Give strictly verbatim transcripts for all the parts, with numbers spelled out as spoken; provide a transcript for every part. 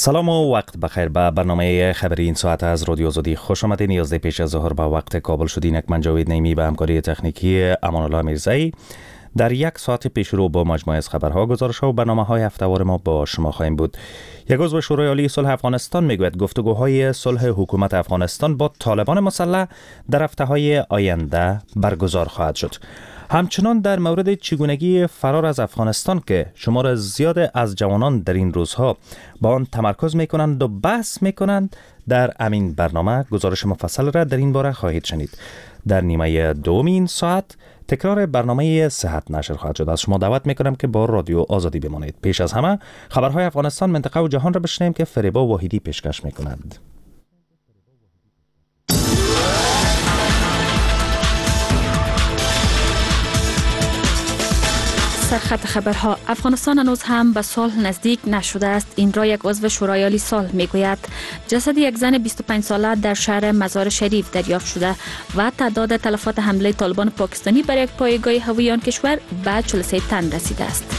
سلام و وقت بخیر. به برنامه خبری این ساعت از رادیو آزادی خوش آمدین. یازده پیش از ظهر به وقت کابل شد. اینک من جاوید نیمی به همکاری تکنیکی امان الله میرزایی در یک ساعت پیش رو با مجموعه از خبرها، گزارش‌ها و برنامه‌های هفته‌وار ما با شما خواهیم بود. یک عضو شورای عالی صلح افغانستان میگوید گفتگوهای صلح حکومت افغانستان با طالبان مسلح در هفته‌های آینده برگزار خواهد شد. همچنان در مورد چگونگی فرار از افغانستان که شمار زیاد از جوانان در این روزها با آن تمرکز میکنند و بحث میکنند، در امین برنامه گزارش مفصل را در این باره خواهید شنید. در نیمه دوم این ساعت تکرار برنامه صحت نشر خواهد شد. از شما دعوت میکنم که با رادیو آزادی بمانید. پیش از همه خبرهای افغانستان، منطقه و جهان را بشنویم که فریبا واحدی پیشکش میکنند. سرخط خبرها. افغانستان هنوز هم به صلح نزدیک نشده است. این را یک عضو شورای عالی صلح میگوید. جسد یک زن بیست و پنج ساله در شهر مزار شریف دریافت شده و تعداد تلفات حمله طالبان پاکستانی بر یک پایگاه هوایی آن کشور به چهل و سه تن رسیده است.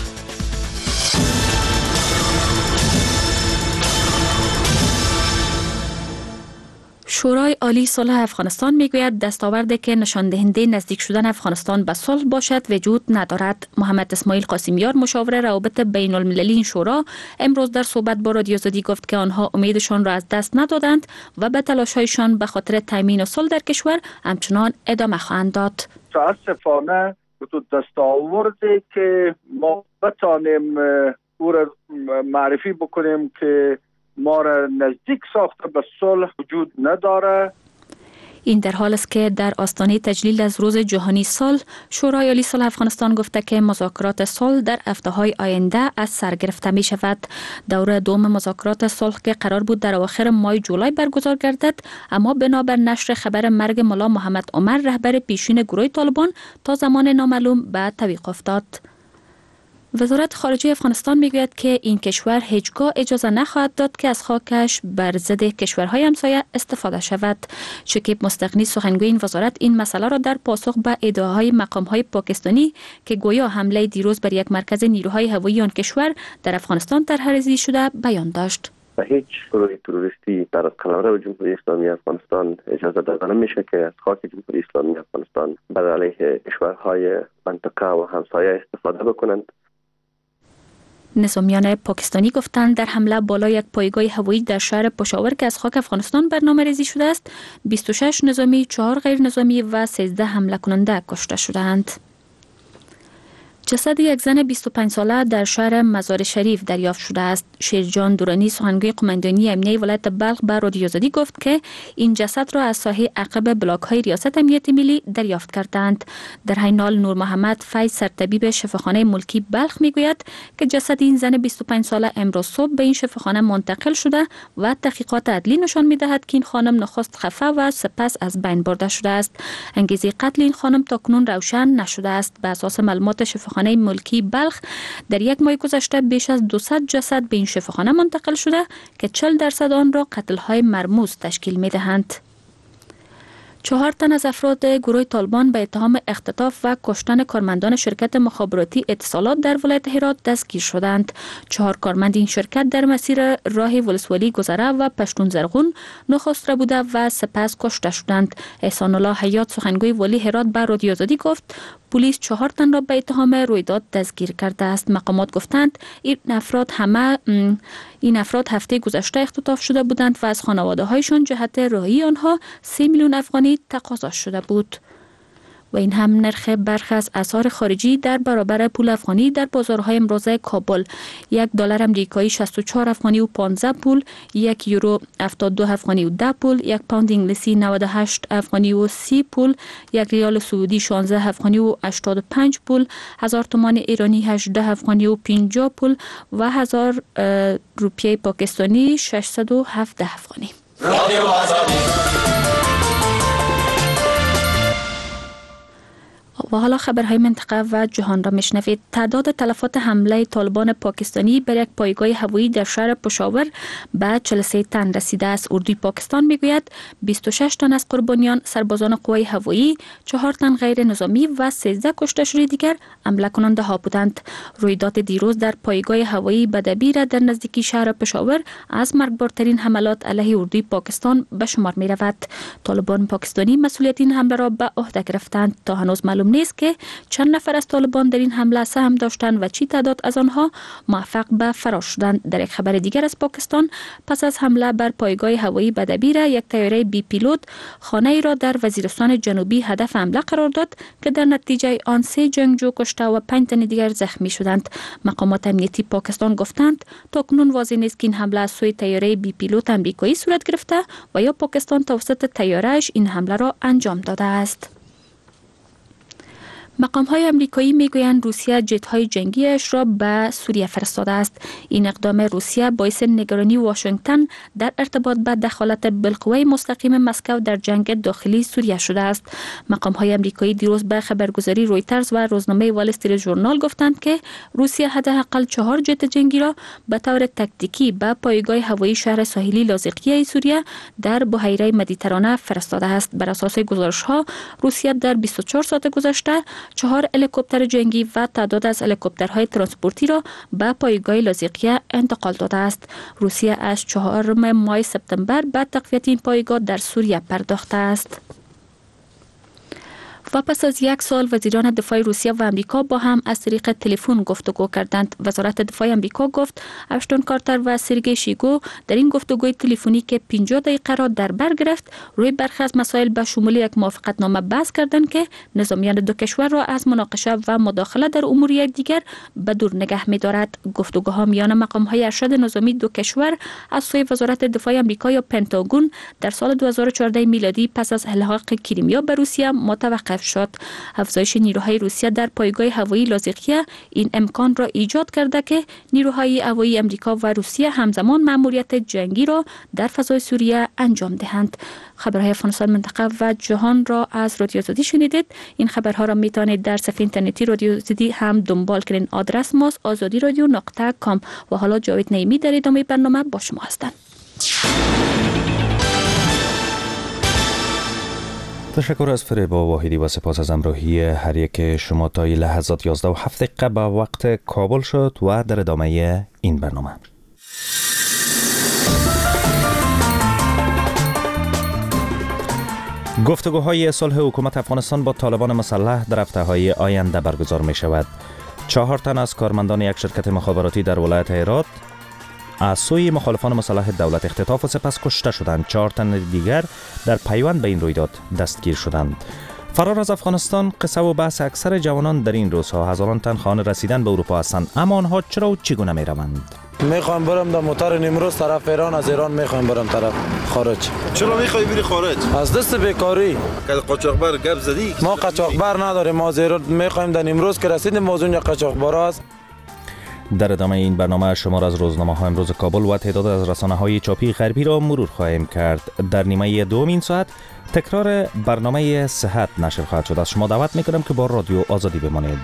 شورای عالی صلح افغانستان میگوید دستاوردی که نشان دهنده نزدیک شدن افغانستان به صلح باشد وجود ندارد. محمد اسماعیل قاسمیار، مشاور روابط بین المللی این شورا، امروز در صحبت با رادیو آزادی گفت که آنها امیدشان را از دست ندادند و به تلاش‌هایشان به خاطر تامین صلح در کشور همچنان ادامه خواهند داد. متاسفانه تو دستاوردی که ما بتانیم او را معرفی بکنیم که ما را نزدیک ساخته به صلح وجود نداره. این در حال است که در آستانه تجلیل از روز جهانی صلح، شورای عالی صلح افغانستان گفته که مذاکرات صلح در هفته‌های آینده از سر گرفته می شود. دوره دوم مذاکرات صلح که قرار بود در اواخر ماه جولای برگزار گردد، اما بنابر نشر خبر مرگ ملا محمد عمر، رهبر پیشین گروه طالبان، تا زمان نامعلوم به تعویق افتاد. وزارت خارجه افغانستان میگوید که این کشور هیچگاه اجازه نخواهد داد که از خاکش بر ضد کشورهای همسایه استفاده شود. شکیب مستغنی، سخنگوی این وزارت، این مسئله را در پاسخ به ادعاهای مقامهای پاکستانی که گویا حمله دیروز بر یک مرکز نیروهای هوایی آن کشور در افغانستان طرح‌ریزی شده بیان داشت. و هیچ گروه تروریستی در قلمرو جمهوری اسلامی افغانستان اجازه داده نمیشه که از خاک جمهوری اسلامی افغانستان بر علیه کشورهای منطقه و همسایه استفاده بکنند. نظامیان پاکستانی گفتند در حمله بالای یک پایگاه هوایی در شهر پشاور که از خاک افغانستان برنامه‌ریزی شده است، بیست و شش نظامی، چهار غیر نظامی و سیزده حمله کننده کشته شدند. جسد یک زن بیست و پنج ساله در شهر مزار شریف دریافت شده است. شیرجان دورانی، سخنگوی قماندانی امنیه ولایت بلخ، به رادیو آزادی گفت که این جسد را از ساحه عقب بلاک‌های ریاست امنیت ملی دریافت کردند. در همین حال نور محمد فیض، سرطبیب شفاخانه ملکی بلخ، میگوید که جسد این زن بیست و پنج ساله امروز صبح به این شفاخانه منتقل شده و تحقیقات عدلی نشان می‌دهد که این خانم نخست خفه و سپس از بین برده شده است. انگیزه قتل این خانم تاکنون روشن نشده است. به اساس معلومات شفاخانه خانه ملکی بلخ، در یک ماه گذشته بیش از دویست جسد به این شفاخانه منتقل شده که چهل درصد آن را قتل‌های مرموز تشکیل می‌دهند. چهار تن از افراد گروه طالبان به اتهام اختطاف و کشتن کارمندان شرکت مخابراتی اتصالات در ولایت هرات دستگیر شدند. چهار کارمند این شرکت در مسیر راه ولسوالی گذره و پشتون زرغون نخست را بوده و سپس کشته شدند. احسان الله حیات، سخنگوی والی هرات، به رادیو آزادی گفت پلیس چهار تن را به اتهام رویداد دستگیر کرده است. مقامات گفتند این افراد همه این افراد هفته گذشته اختطاف شده بودند و از خانواده هایشان جهت رهایی آنها سه میلیون افغانی تقاضا شده بود. و این هم نرخ برخی از اسعار خارجی در برابر پول افغانی در بازارهای امروزه کابل: یک دلار امریکایی شصت و چهار افغانی و پانزده پول، یک یورو هفتاد و دو افغانی و ده پول، یک پوند انگلیسی نود و هشت افغانی و سی پول، یک ریال سعودی شانزده افغانی و هشتاد و پنج پول، هزار تومان ایرانی هجده افغانی و پنجاه پول و هزار روپیه پاکستانی ششصد و هفده افغانی. رادیو آزادی. و حالا خبرهای منطقه و جهان را میشنوید. تعداد تلفات حمله طالبان پاکستانی بر یک پایگاه هوایی در شهر پشاور به چهل و سه تن رسیده است. اردوی پاکستان میگوید بیست و شش تن از قربانیان سربازان قوای هوایی، چهار تن غیر نظامی و سیزده کشته شده دیگر حمله کننده ها بودند. رویداد دیروز در پایگاه هوایی بدبیر در نزدیکی شهر پشاور از مرگبارترین حملات علیه اردوی پاکستان به شمار می رود. طالبان پاکستانی مسئولیت این حمله را به عهده گرفتند. تا هنوز معلوم نیست که چند نفر از طالبان در این حمله سهم داشتند و چی تعداد از آنها موفق به فرار شدند. در یک خبر دیگر از پاکستان، پس از حمله بر پایگاه هوایی بدبیر، یک طیاره بی پیلوت خانه ای را در وزیرستان جنوبی هدف حمله قرار داد که در نتیجه آن سه جنگجو کشته و پنج تن دیگر زخمی شدند. مقامات امنیتی پاکستان گفتند تاکنون واضح نیست که این حمله از سوی طیاره بی پیلوت امریکایی صورت گرفته و یا پاکستان توسط طیاره‌اش این حمله را انجام داده است. مقام های امریکایی میگویند روسیه جت های جنگیش را به سوریه فرستاده است. این اقدام روسیه باعث نگرانی واشنگتن در ارتباط به دخالت بالقوه مستقیم مسکو در جنگ داخلی سوریه شده است. مقام های امریکایی دیروز به خبرگزاری رویترز و روزنامه وال استریت ژورنال گفتند که روسیه حداقل چهار جت جنگی را به طور تاکتیکی به پایگاه هوایی شهر ساحلی لاذقیه سوریه در بحیره مدیترانه فرستاده است. بر اساس گزارش ها، روسیه در بیست و چهار ساعت گذشته چهار هلیکوپتر جنگی و تعداد از هلیکوپترهای ترانسپورتی را به پایگاه لاذقیه انتقال داده است. روسیه از چهارم ماه سپتامبر به تقویت این پایگاه در سوریه پرداخته است. و پس از یک سال وزیران دفاع روسیه و امریکا با هم از طریق تلفن گفتگو کردند. وزارت دفاع امریکا گفت اشتون کارتر و سرگئی شویگو در این گفتگوی تلفنی که پنجاه دقیقه را در بر گرفت، روی برخی از مسائل به شمول یک موافقتنامه بحث کردند که نظامیان دو کشور را از مناقشه و مداخله در امور یکدیگر به دور نگه می‌دارد. گفتگوها میان مقام‌های ارشد نظامی دو کشور از سوی وزارت دفاع امریکا یا پنتاگون در سال دو هزار و چهارده میلادی پس از الحاق کریمیا به روسیه متوقف شد. افزایش نیروهای روسیه در پایگاه هوایی لاذقیه این امکان را ایجاد کرده که نیروهای هوایی امریکا و روسیه همزمان مأموریت جنگی را در فضای سوریه انجام دهند. خبرهای افغانستان، منطقه و جهان را از رادیو آزادی شنیدید. این خبرها را میتونید در صفحه اینترنتی رادیو آزادی هم دنبال کنید. آدرس ماست آزادی رادیو نقطه کام. و حالا جاوید نعیمی در ادامه برنامه با شما هستند. تشکر از فریبا واحدی و سپاس از همراهی هر یک شما. تا این لحظات یازده و هفت دقیقه به وقت کابل شد و در ادامه این برنامه گفتگوهای صلح حکومت افغانستان با طالبان مسلح در هفته‌های آینده برگزار می شود. چهار تن از کارمندان یک شرکت مخابراتی در ولایت هرات از سوی مخالفان مسلح دولت اختطاف و سپس کشته شدند. چهار تن دیگر در پیوند به این رویداد دستگیر شدند. فرار از افغانستان قصه و بحث اکثر جوانان در این روزها. هزاران تن خانه رسیدن به اروپا هستند، اما آنها چرا و چگونه می روند؟ میخوام برم در موتور نیمروز طرف ایران، از ایران میخوام برم طرف خارج. چرا میخوای بری خارج؟ از دست بیکاری. که قاچاقبر گپ زدی؟ ما قاچاقبر نداریم، ما زیرا میخوایم در نیمروز که رسیدیم موضوع یک قاچاقبر است. در ادامه این برنامه شمار از روزنامه ها امروز کابل و تعداد از رسانه های چاپی غربی را مرور خواهیم کرد. در نیمه دوم این ساعت تکرار برنامه صحت نشر خواهد شد. از شما دعوت میکنم که با رادیو آزادی بمانید.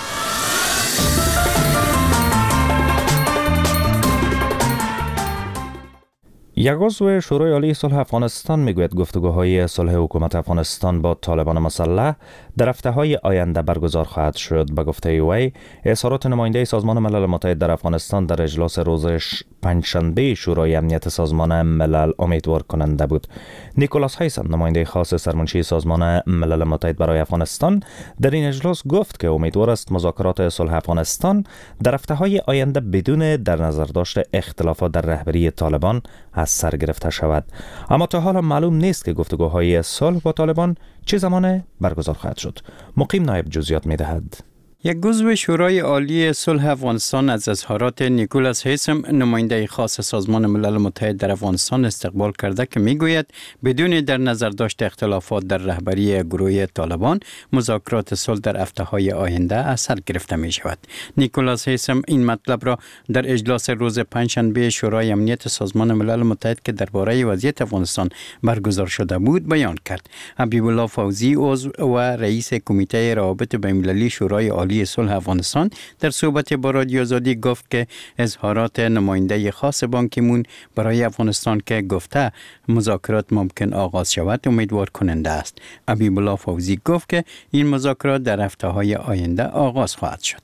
یک عضو شورای عالی صلح افغانستان میگوید گفتگوهای صلح حکومت افغانستان با طالبان مسلح در هفته‌های آینده برگزار خواهد شد. به گفته وی، اظهارات نماینده سازمان ملل متحد در افغانستان در اجلاس روز پنجشنبه شورای امنیت سازمان ملل امیدوار کننده بود. نیکولاس هایسن، نماینده خاص سرمنشی سازمان ملل متحد برای افغانستان، در این اجلاس گفت که امیدوار است مذاکرات صلح افغانستان در هفته‌های آینده بدون در نظر داشت اختلافات در رهبری طالبان از سر گرفته شود. اما تا حالا معلوم نیست که گفتگوهای صلح با طالبان چه زمان برگزار خواهد شد. مقیم نایب جزئیات می‌دهد. یک عضو شورای عالی صلح افغانستان از اظهارات نیکولاس هیسم نماینده خاص سازمان ملل متحد در افغانستان استقبال کرده که میگوید بدون در نظر داشت اختلافات در رهبری گروه طالبان مذاکرات صلح در هفته‌های آینده از سر گرفته می شود. نیکولاس هیسم این مطلب را در اجلاس روز پنجشنبه شورای امنیت سازمان ملل متحد که درباره وضعیت افغانستان برگزار شده بود بیان کرد. حبیب الله فوزی عضو و رئیس کمیته روابط بین‌المللی شورای عالی صلح افغانستان در صحبت با رادیو آزادی گفت که اظهارات نماینده خاص بان کی مون برای افغانستان که گفته مذاکرات ممکن آغاز شود امیدوار کننده است. حبیب الله فوزی گفت که این مذاکرات در هفته‌های آینده آغاز خواهد شد.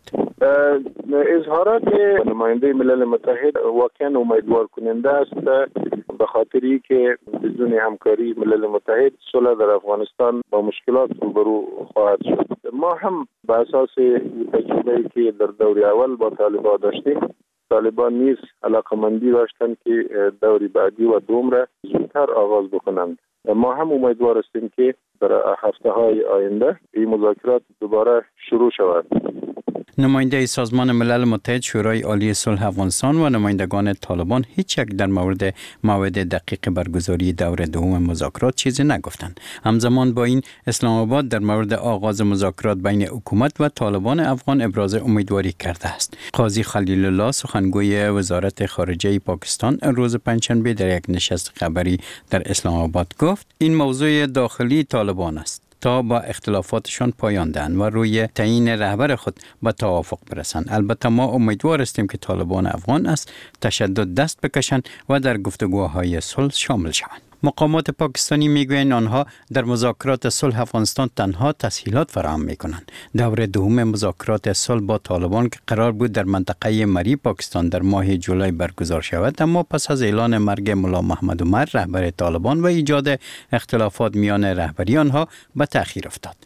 اظهارات نماینده ملل متحد واقعا امیدوار کننده است به خاطری که بدون همکاری ملل متحد صلح در افغانستان با مشکلات روبرو خواهد شد. ما هم به اساس تجربه‌ای که در دور اول با طالبان داشتیم، طالبان نیز علاقمندی داشتند که دور بعدی و دوم را زودتر آغاز بکنند. ما هم امیدوار هستیم که در هفته‌های آینده این مذاکرات دوباره شروع شود. نماینده سازمان ملل متحد شورای عالی صلح افغانستان و نمایندگان طالبان هیچ یک در مورد موعد دقیق برگزاری دور دوم مذاکرات چیزی نگفتند. همزمان با این اسلام آباد در مورد آغاز مذاکرات بین حکومت و طالبان افغان ابراز امیدواری کرده است. قاضی خلیل الله سخنگوی وزارت خارجه پاکستان روز پنجشنبه در یک نشست خبری در اسلام آباد گفت این موضوع داخلی طالبان است تا با اختلافاتشان پایان دهند و روی تعیین رهبر خود به توافق برسند. البته ما امیدوار هستیم که طالبان افغان از تشدد دست بکشند و در گفتگوهای صلح شامل شوند. مقامات پاکستانی میگویند آنها در مذاکرات صلح افغانستان تنها تسهیلات فراهم میکنند. دور دوم مذاکرات صلح با طالبان که قرار بود در منطقه مری پاکستان در ماه جولای برگزار شود، اما پس از اعلان مرگ ملا محمد عمر رهبر طالبان و ایجاد اختلافات میان رهبری آنها به تأخیر افتاد.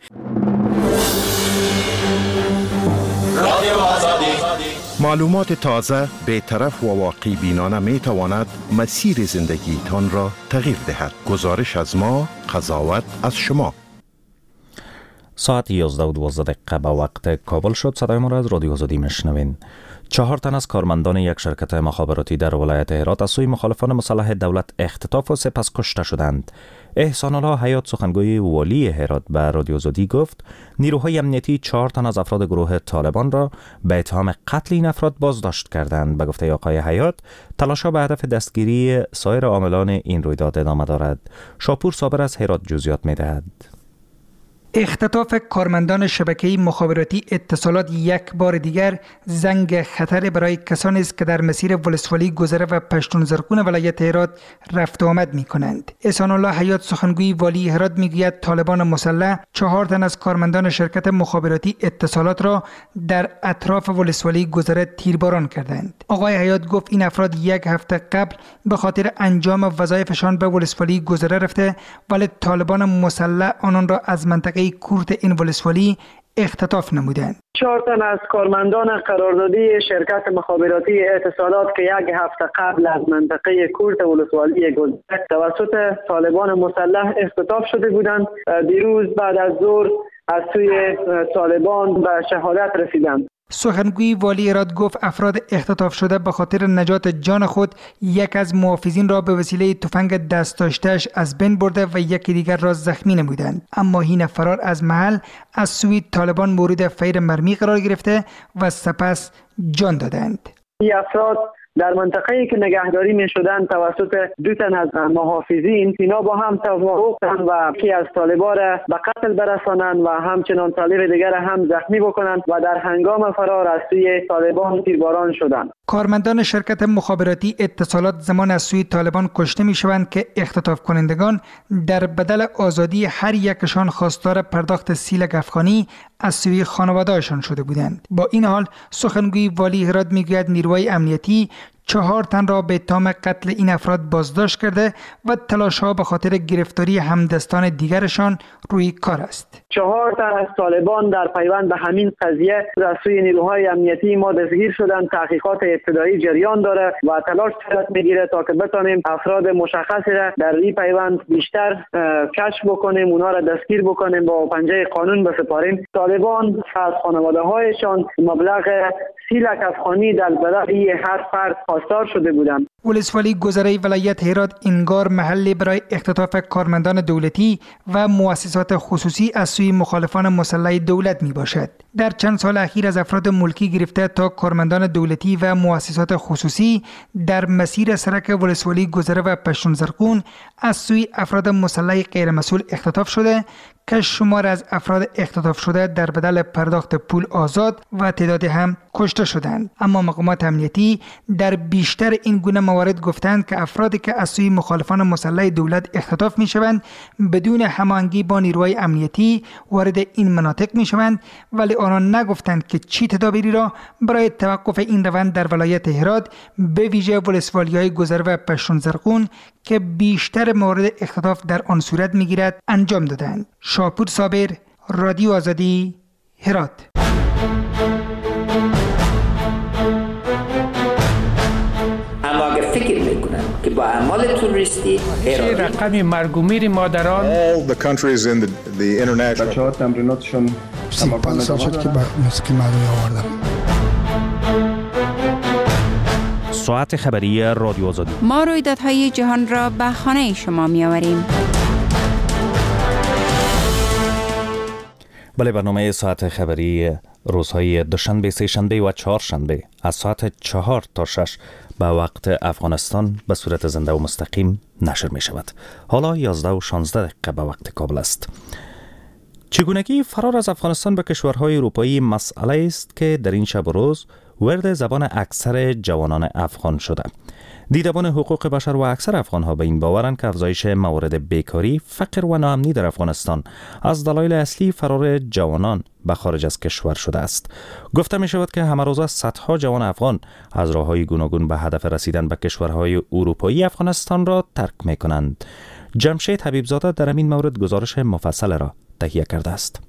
معلومات تازه، بی‌طرف و واقعی بینانه می تواند مسیر زندگیتان را تغییر دهد. گزارش از ما، قضاوت از شما. ساعت یازده و دوازده دقیقه به وقت کابل شد. صدای ما را از رادیو آزادی میشنوین. چهار تن از کارمندان یک شرکت مخابراتی در ولایت هرات از سوی مخالفان مسلح دولت اختطاف و سپس کشته شدند. احسان الله حیات سخنگوی والی هرات به رادیو آزادی گفت نیروهای امنیتی چهار تن از افراد گروه طالبان را به اتهام قتل این افراد بازداشت کردند. به گفته آقای حیات تلاش‌ها به هدف دستگیری سایر عاملان این رویداد ادامه دارد. شاپور صابر از هرات جزئیات می‌دهد. اختطاف کارمندان شبکه مخابراتی اتصالات یک بار دیگر زنگ خطر برای کسانی است که در مسیر ولسوالی گذره و پشتون زرقون ولایت هرات رفت و آمد می کنند. احسان الله حیات سخنگوی والی هرات میگوید طالبان مسلح چهار تن از کارمندان شرکت مخابراتی اتصالات را در اطراف ولسوالی گذره تیرباران کردند. آقای حیات گفت این افراد یک هفته قبل به خاطر انجام وظایفشان به ولسوالی گذره رفته، ولی طالبان مسلح آنان را از منطقه کورت این ولسوالی اختطاف نمودند. چهار تن از کارمندان قراردادی شرکت مخابراتی اتصالات که یک هفته قبل از منطقه کورت ولسوالی گذشته توسط طالبان مسلح اختطاف شده بودند، دیروز بعد از ظهر از سوی طالبان به شهادت رسیدند. سخنگوی والی هرات گفت افراد اختطاف شده به خاطر نجات جان خود یک از محافظین را به وسیله تفنگ دست داشته‌اش از بین برده و یکی دیگر را زخمی نمودند، اما این فرار از محل از سوی طالبان مورد فیر مرمی قرار گرفته و سپس جان دادند. این افراد در منطقه‌ای که نگهداری می‌شدند توسط دو تن از محافظین، اینا با هم توافق کردند و یکی از طالبان را به قتل برسانند و همچنان طالب دیگر هم زخمی بکنند و در هنگام فرار از سوی طالبان تیرباران شدند. کارمندان شرکت مخابراتی اتصالات زمان از سوی طالبان کشته می‌شوند که اختطاف کنندگان در بدل آزادی هر یکشان خواستار پرداخت سیلک افغانی از سوی خانواده‌شان شده بودند. با این حال سخنگوی والی هرات می‌گوید نیروهای امنیتی چهار تن را به اتهام قتل این افراد بازداشت کرده و تلاش‌ها به خاطر گرفتاری همدستان دیگرشان روی کار است. چهار تن از طالبان در پیوند به همین قضیه از سوی نیروهای امنیتی ما دستگیر شدند. تحقیقات ابتدایی جریان داره و تلاش صورت میگیره تا که بتانیم افراد مشخصی را در این پیوند بیشتر کشف بکنیم، اونا را دستگیر بکنیم، با پنجه قانون بسپاریم. طالبان از خانواده هایشان مبلغ سی لک افغانی در بدل هر فرد خواستار شده بودند. ولسوالی گذره ولایت هرات انگار محلی برای اختطاف کارمندان دولتی و مؤسسات خصوصی از سوی مخالفان مسلح دولت می باشد. در چند سال اخیر از افراد ملکی گرفته تا کارمندان دولتی و مؤسسات خصوصی در مسیر سرک ولسوالی گذره و پشتون زرقون از سوی افراد مسلح غیر مسئول اختطاف شده که شمار از افراد اختطاف شده در بدل پرداخت پول آزاد و تعدادی هم کشته شدند. اما مقامات امنیتی در بیشتر این گونه موارد گفتند که افرادی که از سوی مخالفان مسلح دولت اختطاف می شوند بدون هماهنگی با نیروهای امنیتی وارد این مناطق می شوند، ولی آنان نگفتند که چی تدابیری را برای توقف این روند در ولایت هرات به ویژه ولسوالی‌های گذره و پشتون زرقون که بیشتر موارد اختطاف در آن صورت می گیرد انجام دادند. شاپور صابر، رادیو آزادی، هرات. اما اگر فکر میکنن که با اعمال توریستی رقم مرگ و میر مادران all the countries in the, the international بچه‌ها تمریناتشون سی پنج سال شد که با موسیقی مردمی آوردم. ساعت خبری رادیو آزادی. ما رویدادهای جهان را به خانه شما می آوریم. بله، برنامه ساعت خبری روزهای دوشنبه، سه‌شنبه و چهارشنبه از ساعت چهار تا شش به وقت افغانستان به صورت زنده و مستقیم نشر می شود. حالا یازده و شانزده دقیقه به وقت کابل است. چگونگی فرار از افغانستان به کشورهای اروپایی مسئله است که در این شب و روز ورد زبان اکثر جوانان افغان شده. دیدبان حقوق بشر و اکثر افغان‌ها به این باورند که افزایش موارد بیکاری، فقر و ناامنی در افغانستان از دلایل اصلی فرار جوانان به خارج از کشور شده است. گفته می شود که همه روزه صدها جوان افغان از راه‌های گوناگون به هدف رسیدن به کشورهای اروپایی افغانستان را ترک می کنند. جمشید حبیبزاده در این مورد گزارش مفصل را تهیه کرده است.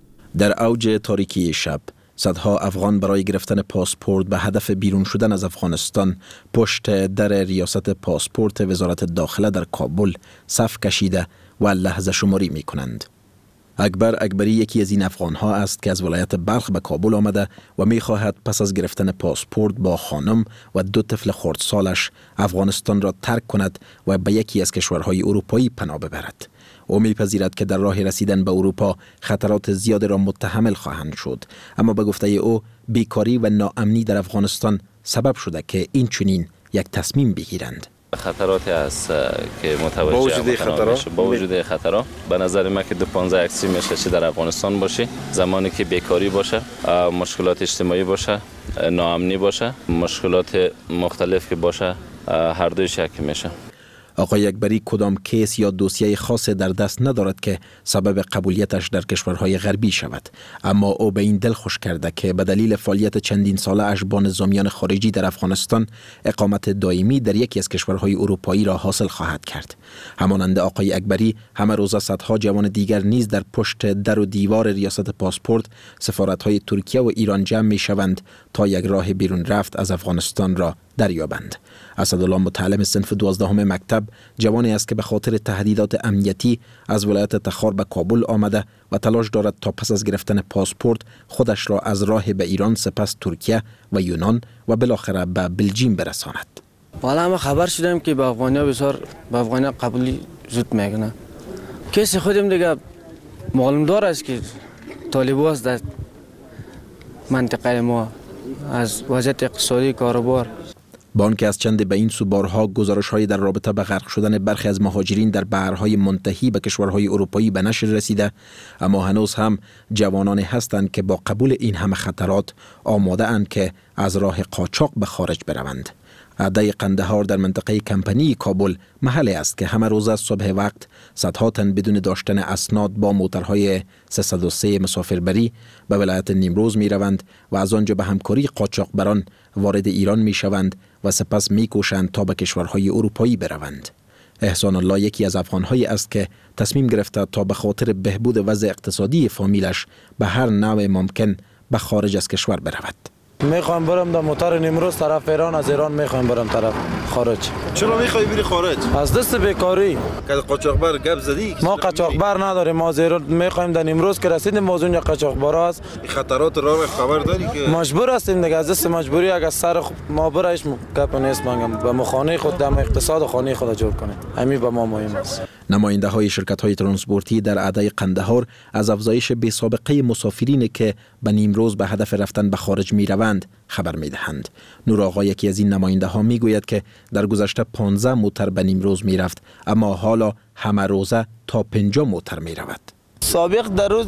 در اوج تاریکی شب صدها افغان برای گرفتن پاسپورت به هدف بیرون شدن از افغانستان پشت در ریاست پاسپورت وزارت داخله در کابل صف کشیده و لحظه شماری می کنند. اکبر اکبری یکی از این افغان ها است که از ولایت بلخ به کابل آمده و می خواهد پس از گرفتن پاسپورت با خانم و دو طفل خردسالش افغانستان را ترک کند و به یکی از کشورهای اروپایی پناه ببرد. او میپذیرد که در راه رسیدن به اروپا خطرات زیاد را متحمل خواهند شد، اما به گفته او بیکاری و ناامنی در افغانستان سبب شده که این چنین یک تصمیم بگیرند. خطراتی است که متوجه با وجود خطرات با وجود خطرات به نظر من که دو پانزده اکسی میشه چه در افغانستان باشه، زمانی که بیکاری باشه، مشکلات اجتماعی باشه، ناامنی باشه، مشکلات مختلف که باشه، هر دویش یکی میشه. آقای اکبری کدام کیس یا دوسیه خاص در دست ندارد که سبب قبولیتش در کشورهای غربی شود، اما او به این دل خوش کرده که به دلیل فعالیت چندین ساله اش با نظامیان خارجی در افغانستان اقامت دائمی در یکی از کشورهای اروپایی را حاصل خواهد کرد. همانند آقای اکبری همه روزه صدها جوان دیگر نیز در پشت در و دیوار ریاست پاسپورت سفارت‌های ترکیه و ایران جمع می‌شوند تا یک راه بیرون رفت از افغانستان را دریابند. اسدالله متعلم صنف دوازدهم مکتب جوانی است که به خاطر تهدیدات امنیتی از ولایت تخار به کابل آمده و تلاش دارد تا پس از گرفتن پاسپورت خودش را از راه به ایران، سپس ترکیه و یونان و بالاخره به بلژیم برساند. والا ما خبر شدیم که به افغانیا بسیار به افغانیا قبولی زود میکنه. کسی خودم دیگه معلوم دار است که طالبان است در منطقه ما از وضعیت اقتصادی کاروبار. با آنکه از چند به این سو بارها گزارش‌هایی در رابطه به غرق شدن برخی از مهاجرین در بحرهای منتهی به کشورهای اروپایی به نشر رسیده، اما هنوز هم جوانانی هستند که با قبول این همه خطرات آماده اند که از راه قاچاق به خارج بروند. عده قندهار در منطقه کمپنی کابل محلی است که همه روز از صبح وقت صدها تن بدون داشتن اسناد با موترهای سیصد و سه مسافربری به ولایت نیمروز می روند و از آنجا به همکاری قاچاقبران وارد ایران می شوند و سپس می‌کوشند تا به کشورهای اروپایی بروند. احسان الله یکی از افغان‌هایی است که تصمیم گرفته تا به خاطر بهبود وضع اقتصادی فامیلش به هر نوع ممکن به خارج از کشور برود. میخوام برم در موتور نیمروز طرف ایران، از ایران میخوام برم طرف خارج. چرا میخوای بری خارج؟ از دست بیکاری. که قاچاقبر گپ زدی؟ ما قاچاقبر نداریم، ما زیرو میخوایم در نیمروز که رسیدیم موضوع یا قاچاقبر است. خطرات راه خبر داری که مجبور هستیم دیگه، از دست مجبوری اگر سر ما برایش گپ نیست مانگم به مخانه خود دم اقتصاد خانه خود جور کنید. همین به ما مهم است. نماینده های شرکت های ترانسپورتی در اعدای قندهار از افزایش بی سابقه مسافرین که به نیمروز به هدف رفتن به خارج می روند خبر می دهند. نور آقا یکی از این نماینده ها می گوید که در گذشته پانزده موتر به نیمروز می رفت، اما حالا همه روزه تا پنجاه موتر می رود. سابق در روز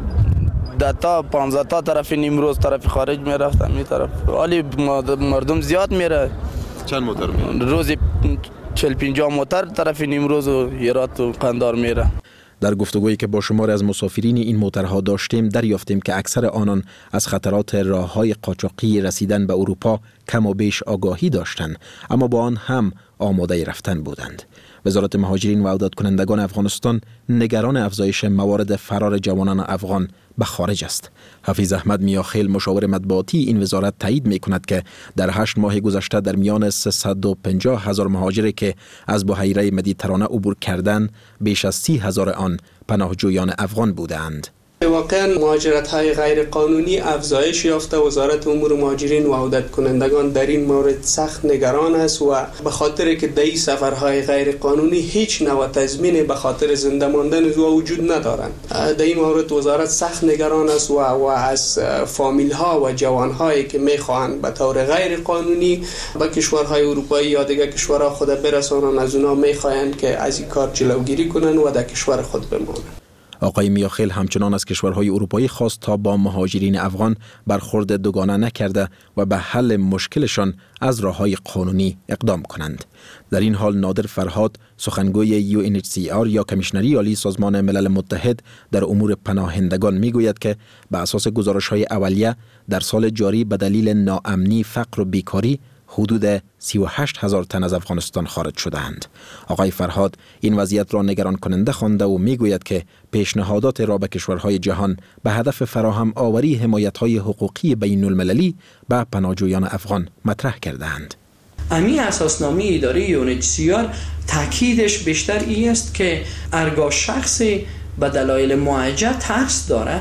ده تا پانزده تا طرف نیمروز طرف خارج می رفتم می طرف، حالی مردم زیاد می ره. چند موتر می رود؟ روزی چهل پنجاه موتر طرف نیمروز و هرات و قندهار میره. در گفتگویی که با شمار از مسافرین این موترها داشتیم دریافتیم که اکثر آنان از خطرات راههای قاچاقی رسیدن به اروپا کم و بیش آگاهی داشتند، اما با آن هم آماده رفتن بودند. وزارت مهاجرین و عودت کنندگان افغانستان نگران افزایش موارد فرار جوانان افغان به خارج است. حفیظ احمد میاخیل مشاور مطبوعاتی این وزارت تایید می کند که در هشت ماه گذشته در میان سیصد و پنجاه هزار مهاجری که از بحیره مدیترانه عبور کردند بیش از سی هزار آن پناهجویان افغان بودند. واقعا مهاجرت های غیر قانونی افزایش یافته. وزارت امور مهاجرین و عودت کنندگان در این مورد سخت نگران است و به خاطر که در سفرهای غیر قانونی هیچ نوع تضمین به خاطر زنده ماندن او وجود ندارند. در این مورد وزارت سخت نگران است و, و از فامیل ها و جوان هایی که میخواهند به طور غیر قانونی به کشورهای اروپایی یا دیگر کشورها خود برسانند، از اونها میخواهند که از این کار جلوگیری کنند و در کشور خود بمانند. آقای میاخیل همچنان از کشورهای اروپایی خواست تا با مهاجرین افغان برخورد دوگانه نکرده و به حل مشکلشان از راههای قانونی اقدام کنند. در این حال نادر فرهاد سخنگوی یو ان اچ سی آر یا کمیشنری عالی سازمان ملل متحد در امور پناهندگان میگوید که به اساس گزارش‌های اولیه در سال جاری به دلیل ناامنی، فقر و بیکاری حدود سی و هشت هزار تن از افغانستان خارج شدند. آقای فرهاد این وضعیت را نگران کننده خوانده و میگوید که پیشنهادات را به کشورهای جهان به هدف فراهم آوری حمایت‌های حقوقی بین المللی به پناهجویان افغان مطرح کردند. امی اساسنامه اداره یو ان اچ سی آر تاکیدش بیشتر این است که هرگاه شخصی به دلایل معجزه ترس داره،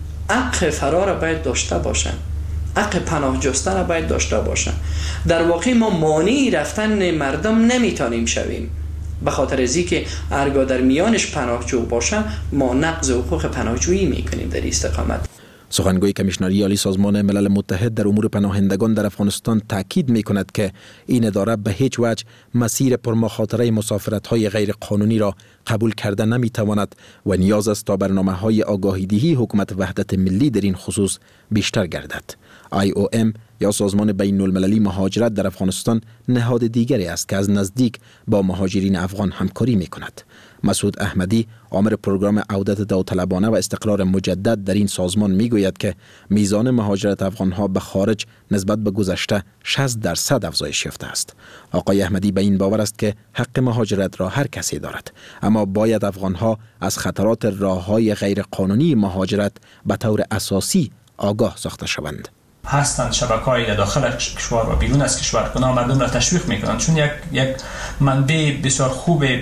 حق فرار باید داشته باشند، حق پناه جستن باید داشته باشند. در واقع ما مانعی رفتن مردم نمیتونیم شویم، به خاطر از اینکه هرگاه در میانش پناهجو باشن ما نقض حقوق پناهجویی میکنیم در استقامت. سخنگوی کمیشنری عالی سازمان ملل متحد در امور پناهندگان در افغانستان تاکید می کند که این اداره به هیچ وجه مسیر پرمخاطره مسافرت‌های غیر قانونی را قبول کرده نمی تواند و نیاز است تا برنامه‌های آگاهی‌دهی حکومت وحدت ملی در این خصوص بیشتر گردد. آی او ام یا سازمان بین المللی مهاجرت در افغانستان نهاد دیگری است که از نزدیک با مهاجرین افغان همکاری می کند. مسعود احمدی عامل پروگرام عودت داوطلبانه و استقرار مجدد در این سازمان می گوید که میزان مهاجرت افغانها به خارج نسبت به گذشته شصت درصد افزایش یافته است. آقای احمدی به این باور است که حق مهاجرت را هر کسی دارد، اما باید افغانها از خطرات راههای غیر قانونی مهاجرت به طور اساسی آگاه ساخته شوند. هستند شبکه‌های در داخل کشور و بیرون از کشور که مردم را تشویق میکنند، چون یک یک منبع بسیار خوب به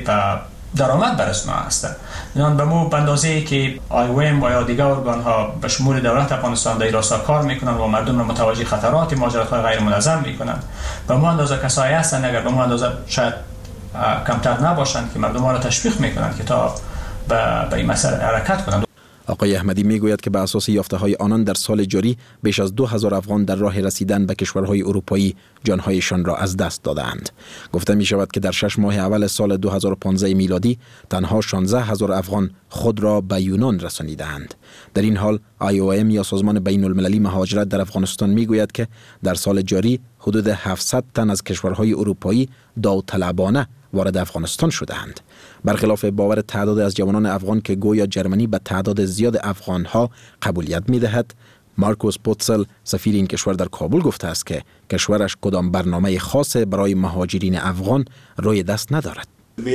درآمد برای اونها هستند. یعنی به مو اندازه‌ای که آی او ام و یا دیگر ارگان ها به شمول دولت افغانستان در راستا کار میکنند و مردم را متوجه خطرات مهاجرت‌های غیر منظم میکنند، به مو اندازه کسایی هستند اگر به مو اندازه شاید کمتر نباشند که مردم را تشویق میکنند که تا به به این مسئله حرکت کنند. آقای احمدی میگوید که به اساس یافته‌های آنان در سال جاری بیش از دو هزار افغان در راه رسیدن به کشورهای اروپایی جانهایشان را از دست دادند. گفته می شود که در شش ماه اول سال دو هزار و پانزده میلادی تنها شانزده هزار افغان خود را به یونان رسانیدند. در این حال آی او ام یا سازمان بین المللی مهاجرت در افغانستان میگوید که در سال جاری حدود هفتصد تن از کشورهای اروپایی داوطلبانه وارد افغانستان شدند. برخلاف باور تعداد از جوانان افغان که گویا جرمنی به تعداد زیاد افغانها قبولیت می‌دهد، مارکوس پوتسل سفیر این کشور در کابل گفته است که کشورش کدام برنامه خاص برای مهاجرین افغان روی دست ندارد.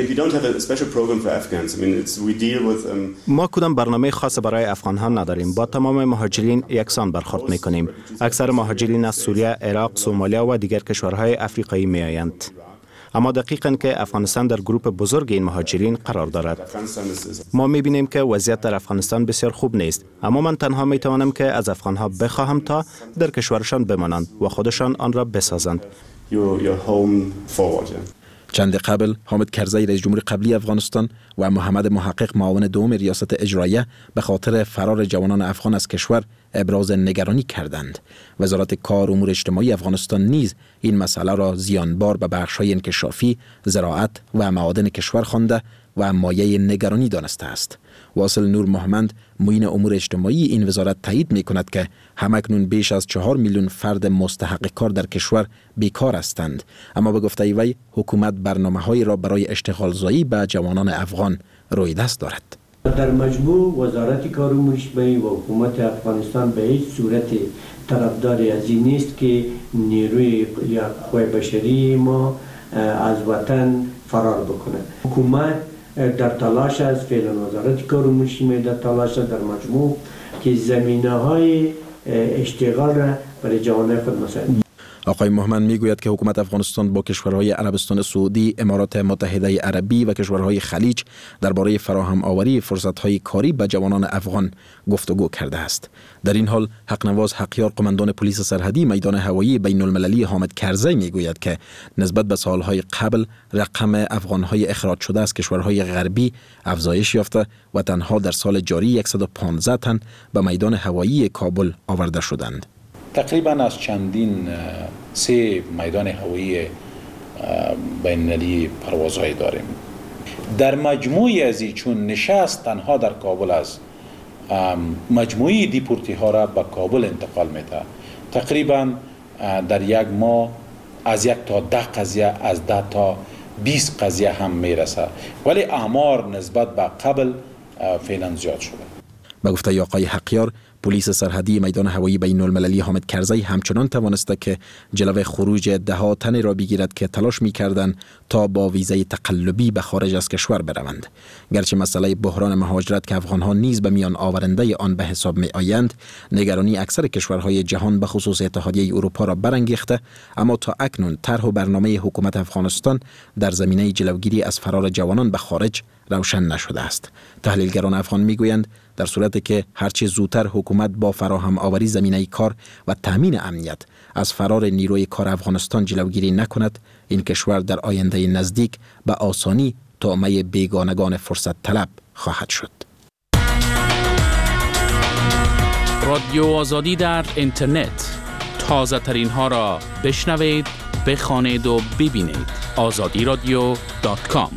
ما کدام برنامه خاص برای افغان ها نداریم. با تمام مهاجرین یکسان برخورد می کنیم. اکثر مهاجرین از سوریه، عراق، سومالیا و دیگر کشورهای افریقایی می آیند. اما دقیقاً که افغانستان در گروپ بزرگ این مهاجرین قرار دارد. ما می بینیم که وضعیت در افغانستان بسیار خوب نیست. اما من تنها می توانم که از افغان ها بخواهم تا در کشورشان بمانند و خودشان آن را بسازند. چند قبل حامد کرزی رئیس جمهور قبلی افغانستان و محمد محقق معاون دوم ریاست اجراییه به خاطر فرار جوانان افغان از کشور ابراز نگرانی کردند. وزارت کار و امور اجتماعی افغانستان نیز این مسئله را زیانبار به بخش‌های انکشافی، زراعت و معادن کشور خوانده و مایه نگرانی دانسته است. واصل نور محمد معین امور اجتماعی این وزارت تایید می کند که همکنون بیش از چهار میلیون فرد مستحق کار در کشور بیکار هستند، اما به گفته وی حکومت برنامه‌هایی را برای اشتغال زایی به جوانان افغان روی دست دارد. در مجموع وزارت کار و امور اجتماعی و حکومت افغانستان به هیچ صورت طرفداری از این نیست که نیروی یا قوای بشری ما از وطن فرار بکنه. حکومت در تلاش است، فعلا وزارت کار و امور اجتماعی در تلاش است در مجموع که زمینه‌های اشتغال را برای جوانان خود مساعد. آقای محمد میگوید که حکومت افغانستان با کشورهای عربستان سعودی، امارات متحده عربی و کشورهای خلیج درباره فراهم آوری فرصت‌های کاری به جوانان افغان گفتگو کرده است. در این حال حقنواز حقیار قماندان پلیس سرحدی میدان هوایی بین المللی حامد کرزی میگوید که نسبت به سالهای قبل رقم افغانهای اخراج شده از کشورهای غربی افزایش یافته و تنها در سال جاری صد و پانزده تن به میدان هوایی کابل آورده شدند. تقریبا از چندین سه میدان هوایی بین‌المللی پروازهای داریم. در مجموعی از این چون نشست تنها در کابل است، مجموعی دیپورتی ها را به کابل انتقال میده. تقریبا در یک ماه از یک تا ده قضیه، از ده تا بیست قضیه هم میرسه، ولی آمار نسبت به قبل فعلا زیاد شده. به گفته آقای حقیار، پلیس سرحدی میدان هوایی بین المللی حامد کرزی همچنان توانسته که جلوی خروج ده ها تن را بگیرد که تلاش می‌کردند تا با ویزای تقلبی به خارج از کشور بروند. گرچه مسئله بحران مهاجرت که افغان‌ها نیز به میان آورنده آن به حساب می‌آیند، نگرانی اکثر کشورهای جهان به خصوص اتحادیه اروپا را برانگیخته، اما تا اکنون طرح و برنامه حکومت افغانستان در زمینه جلوگیری از فرار جوانان به خارج روشن نشده است. تحلیلگران افغان میگویند در صورتی که هرچه زودتر حکومت با فراهم آوری زمینه کار و تامین امنیت از فرار نیروی کار افغانستان جلوگیری نکند، این کشور در آینده نزدیک به آسانی طعمه بیگانگان فرصت طلب خواهد شد. رادیو آزادی در اینترنت، تازه ترین ها را بشنوید، بخوانید و ببینید. آزادی رادیو دات کام.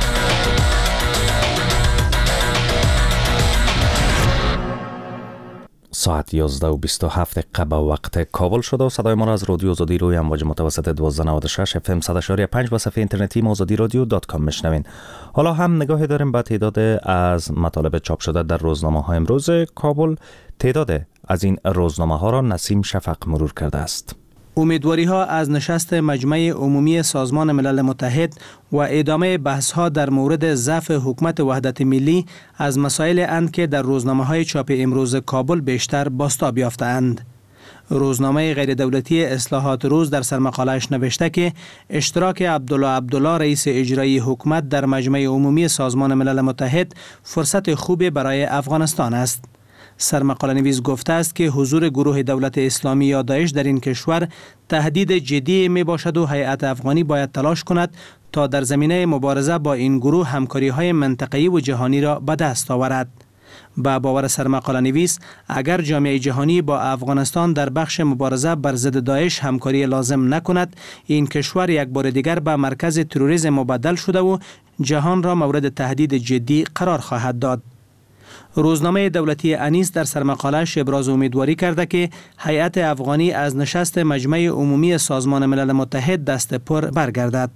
ساعت یازده و بیست و هفت دقیقه به وقت کابل شده و صدای ما را از رادیو آزادی روی امواج متوسط دویست و نود و شش اف ام صد و پنج و صفحه اینترنتی آزادی رادیو دات کام میشنوین. حالا هم نگاهی داریم به تعداد از مطالب چاپ شده در روزنامه های امروز کابل. تعداد از این روزنامه ها را نسیم شفق مرور کرده است. امیدواری ها از نشست مجمع عمومی سازمان ملل متحد و ادامه بحث ها در مورد ضعف حکومت وحدت ملی از مسائل اند که در روزنامه های چاپ امروز کابل بیشتر بازتاب یافته‌اند. روزنامه غیر دولتی اصلاحات روز در سرمقاله‌اش نوشته که اشتراک عبدالله عبدالله رئیس اجرایی حکومت در مجمع عمومی سازمان ملل متحد فرصت خوبی برای افغانستان است. سرمقاله نویس گفته است که حضور گروه دولت اسلامی یا داعش در این کشور تهدید جدی می باشد و هیئت افغانی باید تلاش کند تا در زمینه مبارزه با این گروه همکاری های منطقه‌ای و جهانی را به دست آورد. با باور سرمقاله نویس، اگر جامعه جهانی با افغانستان در بخش مبارزه بر ضد داعش همکاری لازم نکند، این کشور یک بار دیگر به مرکز تروریسم مبدل شده و جهان را مورد تهدید جدی قرار خواهد داد. روزنامه دولتی انیس در سرمقاله‌اش ابراز امیدواری کرده که هیئت افغانی از نشست مجمع عمومی سازمان ملل متحد دست پر برگردد.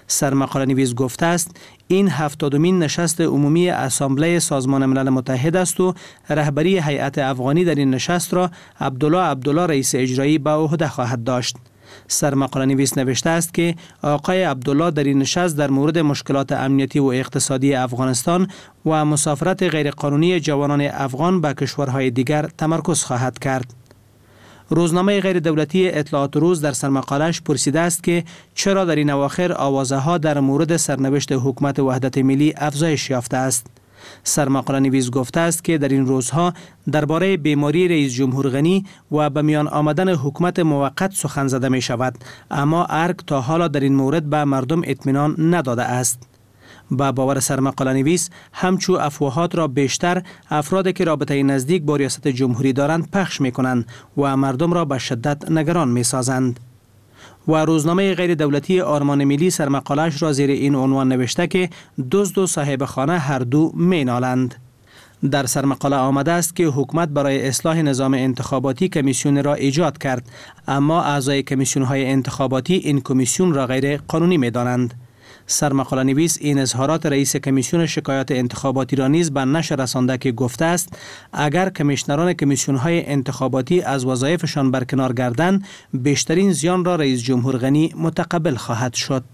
سرمقاله نویس گفته است این هفتادمین نشست عمومی اسامبله سازمان ملل متحد است و رهبری هیئت افغانی در این نشست را عبدالله عبدالله رئیس اجرایی به عهده خواهد داشت. سرمقاله نویس نوشته است که آقای عبدالله در این نشست در مورد مشکلات امنیتی و اقتصادی افغانستان و مسافرت غیرقانونی جوانان افغان به کشورهای دیگر تمرکز خواهد کرد. روزنامه غیر دولتی اطلاعات روز در سرمقاله‌اش پرسیده است که چرا در این اواخر آوازه‌ها در مورد سرنوشت حکومت وحدت ملی افزایش یافته است. سرمقاله نویس گفته است که در این روزها درباره بیماری رئیس جمهور غنی و به میان آمدن حکومت موقت سخن زده می شود، اما ارگ تا حالا در این مورد به مردم اطمینان نداده است. با باور سرمقاله نویس همچو افواهات را بیشتر افرادی که رابطه نزدیک با ریاست جمهوری دارند پخش می کنند و مردم را به شدت نگران می سازند. و روزنامه غیر دولتی آرمان ملی سرمقاله‌اش را زیر این عنوان نوشته که دزد و صاحب خانه هر دو می نالند. در سرمقاله آمده است که حکومت برای اصلاح نظام انتخاباتی کمیسیون را ایجاد کرد، اما اعضای کمیسیون‌های انتخاباتی این کمیسیون را غیر قانونی می دانند. سرمقاله نویس این اظهارات رئیس کمیسیون شکایات انتخاباتی را نیز به نشر رسانده که گفته است اگر کمیشنران کمیسیون‌های انتخاباتی از وظایفشان برکنار گردند بیشترین زیان را رئیس جمهور غنی متقبل خواهد شد.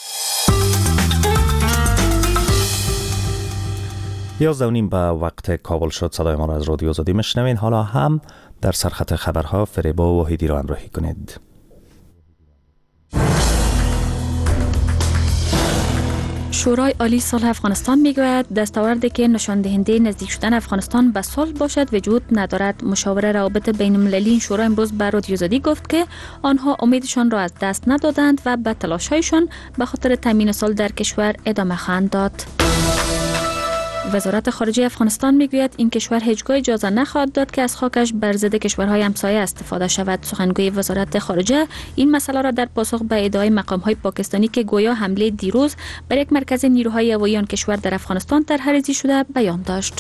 یازده و نیم به وقت کابل شد. صدای ما را از رادیو آزادی میشنوین. حالا هم در سرخط خبرها فریبا و واحدی را همراهی کنید. شورای عالی صلح افغانستان میگوید دستاوردی که نشان دهنده نزدیک شدن افغانستان به صلح باشد وجود ندارد. مشاور روابط بین المللی این شورا امروز به رادیو آزادی گفت که آنها امیدشان را از دست ندادند و به تلاش‌هایشان به خاطر تامین صلح در کشور ادامه خواهند داد. وزارت خارجه افغانستان میگوید این کشور هیچگاه اجازه نخواهد داد که از خاکش بر ضد کشورهای همسایه استفاده شود. سخنگوی وزارت خارجه این مسئله را در پاسخ به ادعای مقام‌های پاکستانی که گویا حمله دیروز بر یک مرکز نیروهای هوایی آن کشور در افغانستان طرح‌ریزی شده بیان داشت.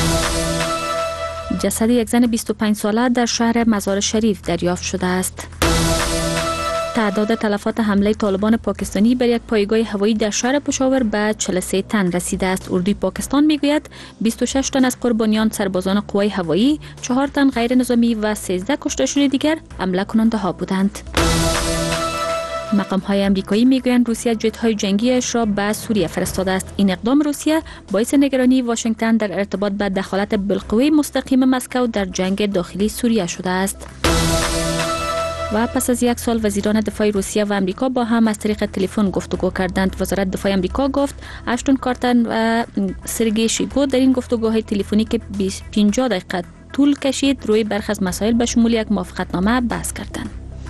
جسد یک زن بیست و پنج ساله در شهر مزار شریف دریافت شده است. تعداد تلفات حمله طالبان پاکستانی بر یک پایگاه هوایی در شهر پشاور به چهل و سه تن رسیده است. اردوی پاکستان میگوید بیست و شش تن از قربانیان سربازان قوای هوایی، چهار تن غیر نظامی و سیزده کشته شده دیگر حمله کننده ها بودند. مقام های امریکایی میگویند روسیه جت های جنگیش را به سوریه فرستاده است. این اقدام روسیه باعث نگرانی واشنگتن در ارتباط به دخالت بالقوه مستقیم مسکو در جنگ داخلی سوریه شده است. و پس از یک سال وزیران دفاع روسیه و امریکا با هم از طریق تلفن گفتگو کردند. وزارت دفاع امریکا گفت اشتون کارتر و سرگئی شویگو در این گفتگوهای تلفنی که پنجاه دقیقه طول کشید روی برخی از مسائل به شمول یک موافقتنامه بحث کردند.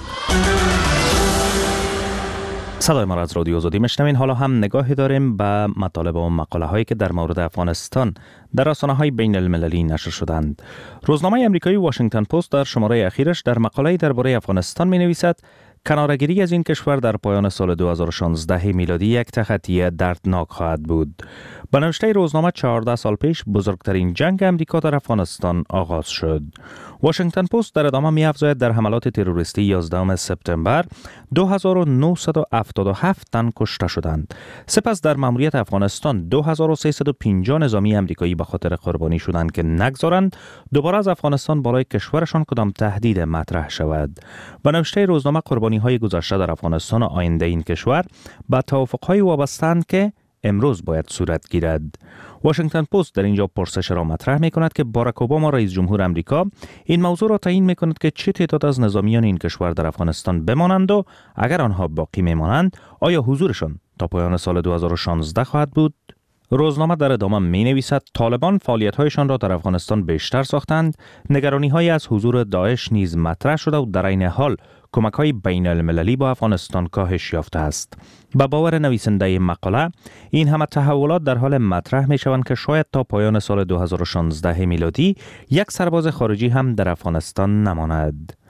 صدای ما را از رادیو آزادی میشنوین. حالا هم نگاهی داریم به مطالب و مقاله هایی که در مورد افغانستان در رسانه‌های بین المللی نشر شدند. روزنامه امریکایی واشنگتن پست در شماره اخیرش در مقاله‌ای درباره افغانستان می‌نویسد کناره‌گیری از این کشور در پایان سال دو هزار و شانزده میلادی یک تخطی دردناک خواهد بود. به نوشته روزنامه چهارده سال پیش بزرگترین جنگ امریکا در افغانستان آغاز شد. واشنگتن پست در ادامه می‌افزاید در حملات تروریستی یازدهم سپتامبر دو هزار و نهصد و هفتاد و هفت تن کشته شدند. سپس در مأموریت افغانستان دو هزار و سیصد و پنجاه نظامی امریکایی به خاطر قربانی شدند که نگذارند دوباره از افغانستان برای کشورشان کدام تهدید مطرح شود. به نوشته روزنامه قربانی‌های گذشته در افغانستان و آینده این کشور با توافق‌های وابسته‌اند که امروز باید صورت گیرد. واشنگتن پست در اینجا پرسش را مطرح می کند که باراک اوباما رئیس جمهور امریکا این موضوع را تعیین می کند که چه تعداد از نظامیان این کشور در افغانستان بمانند و اگر آنها باقی می مانند آیا حضورشان تا پایان سال دو هزار و شانزده خواهد بود؟ روزنامه در ادامه می نویسد طالبان فعالیت‌هایشان را در افغانستان بیشتر ساختند، نگرانی‌های از حضور داعش نیز مطرح شده و در عین حال کمک‌های بین المللی با افغانستان کاهش یافته است. با باور نویسنده مقاله این همه تحولات در حال مطرح می‌شوند که شاید تا پایان سال دو هزار و شانزده میلادی یک سرباز خارجی هم در افغانستان نماند.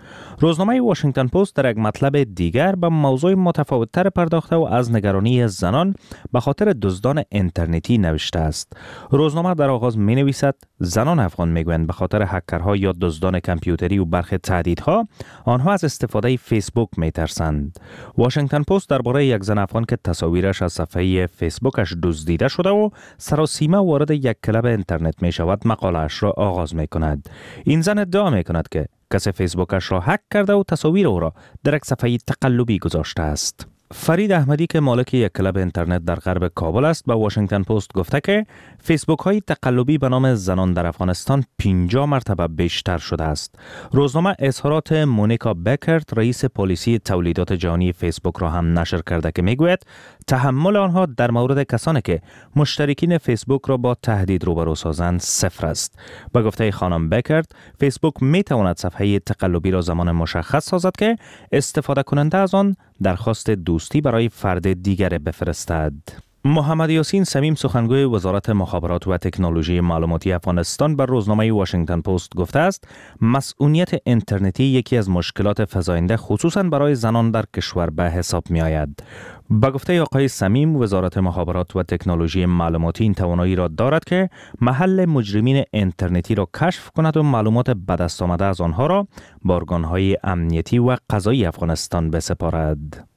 روزنامه واشنگتن پست در یک مطلب دیگر به موضوع متفاوت‌تر پرداخته و از نگرانی زنان به خاطر دزدان اینترنتی نوشته است. روزنامه در آغاز می نویسد زنان افغان میگویند به خاطر هکرها یا دزدان کامپیوتری و برخی تهدیدها آنها از استفاده فیسبوک می ترسند. واشنگتن پست درباره یک زن افغان که تصاویرش از صفحه فیسبوکش دزدیده شده و سراسیمه وارد یک کلب اینترنت می شود مقاله‌اش را آغاز می کند. این زن ادعا می کند که کسی فیسبوکش را هک کرده و تصاویر او را در یک صفحه تقلبی گذاشته است. فرید احمدی که مالک یک کلب اینترنت در غرب کابل است به واشنگتن پست گفته که فیسبوک های تقلبی به نام زنان در افغانستان پنجاه مرتبه بیشتر شده است. روزنامه اظهارات مونیکا بکرت رئیس پلیسی تولیدات جهانی فیسبوک را هم نشر کرده که میگوید تحمل آنها در مورد کسانی که مشترکین فیسبوک را با تهدید روبرو سازند صفر است. به گفته خانم بکرت فیسبوک می تواند صفحه تقلبی را زمان مشخص سازد که استفاده کننده از آن درخواست دوستی برای فرد دیگر بفرستد. محمد یاسین صمیم سخنگوی وزارت مخابرات و تکنولوژی معلوماتی افغانستان بر روزنامه واشنگتن پست گفته است مسئولیت اینترنتی یکی از مشکلات فزاینده خصوصاً برای زنان در کشور به حساب می آید. با گفته آقای صمیم وزارت مخابرات و تکنولوژی معلوماتی این توانایی را دارد که محل مجرمین اینترنتی را کشف کند و معلومات به دست آمده از آنها را به ارگان‌های امنیتی و قضایی افغانستان بسپارد.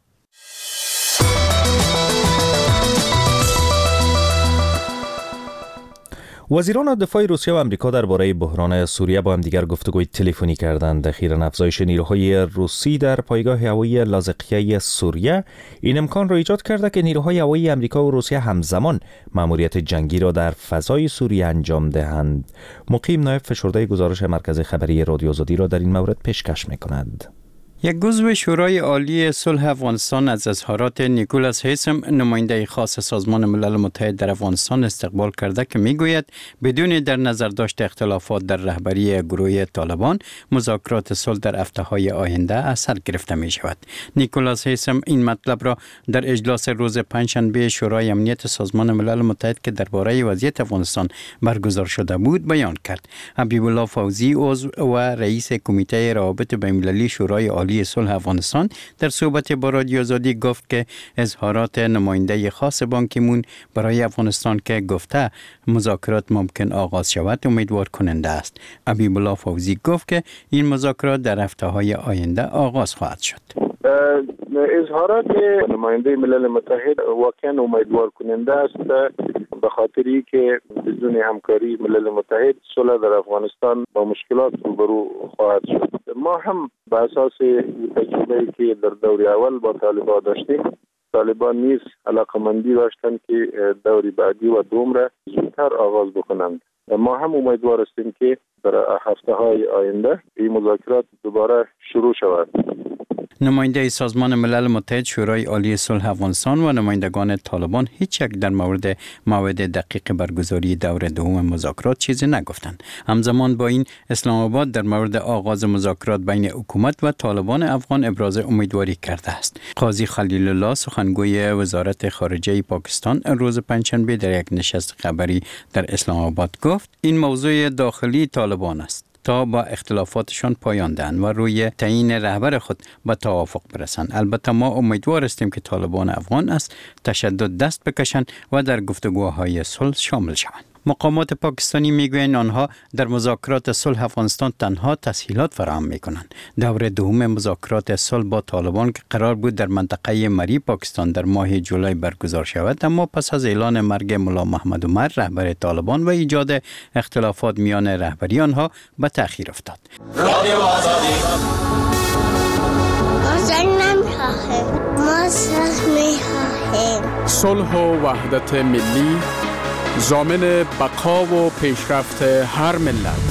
وزیران دفاع روسیه و آمریکا درباره بحران سوریه با هم دیگر گفتگوی تلفنی کردند. اخیراً افزایش نیروهای روسی در پایگاه هوایی لاذقیه سوریه این امکان را ایجاد کرده که نیروهای هوایی آمریکا و روسیه همزمان مأموریت جنگی را در فضای سوریه انجام دهند. مقیم نایب فشرده گزارش مرکز خبری رادیو آزادی را در این مورد پیشکش می‌کند. یک عضو شورای عالی صلح افغانستان از اظهارات نیکولاس هیسم نماینده خاص سازمان ملل متحد در افغانستان استقبال کرده که میگوید بدون در نظر داشت اختلافات در رهبری گروه طالبان مذاکرات صلح در هفته‌های آینده از سر گرفته می شود. نیکولاس هیسم این مطلب را در اجلاس روز پنجشنبه شورای امنیت سازمان ملل متحد که درباره وضعیت افغانستان برگزار شده بود بیان کرد. حبیب الله فوزی عضو و رئیس کمیته روابط بین‌المللی شورای عالی صلح افغانستان در صحبت با رادیو آزادی گفت که اظهارات نماینده خاص بان کی مون برای افغانستان که گفته مذاکرات ممکن آغاز شود امیدوار کننده است. حبیب الله فوزی گفت که این مذاکرات در هفته‌های آینده آغاز خواهد شد. اظهارات نماینده ملل متحد واقعا امیدوار کننده است به خاطری که بدون همکاری ملل متحد صلح در افغانستان با مشکلات روبرو خواهد شد. ما هم به اساس تجربه‌ای که در دور اول با طالبان داشتیم طالبان نیز علاقمندی داشتند که دور بعدی و دوم را زودتر آغاز بکنند. ما هم امیدوار هستیم که در هفته‌های آینده این مذاکرات دوباره شروع شود. نماینده سازمان ملل متحد شورای عالی صلح افغانستان و نمایندگان طالبان هیچ یک در مورد موعد دقیق برگزاری دور دوم مذاکرات چیزی نگفتند. همزمان با این اسلام آباد در مورد آغاز مذاکرات بین حکومت و طالبان افغان ابراز امیدواری کرده است. قاضی خلیل الله سخنگوی وزارت خارجه پاکستان روز پنجشنبه در یک نشست خبری در اسلام آباد گفت این موضوع داخلی طالبان است تا با اختلافاتشان پایان دهند و روی تعیین رهبر خود به توافق برسند. البته ما امیدوار هستیم که طالبان افغان از تشدد دست بکشند و در گفتگوهای صلح شامل شوند. مقامات پاکستانی میگویند آنها در مذاکرات صلح افغانستان تنها تسهیلات فراهم میکنند. دور دوم مذاکرات صلح با طالبان که قرار بود در منطقه مری پاکستان در ماه جولای برگزار شود اما پس از اعلان مرگ ملا محمد عمر رهبر طالبان و ایجاد اختلافات میان رهبری آنها به تأخیر افتاد. رادیو آزادی ما صلح می‌خواهیم. صلح و وحدت ملی ضامن بقا و پیشرفت هر ملت.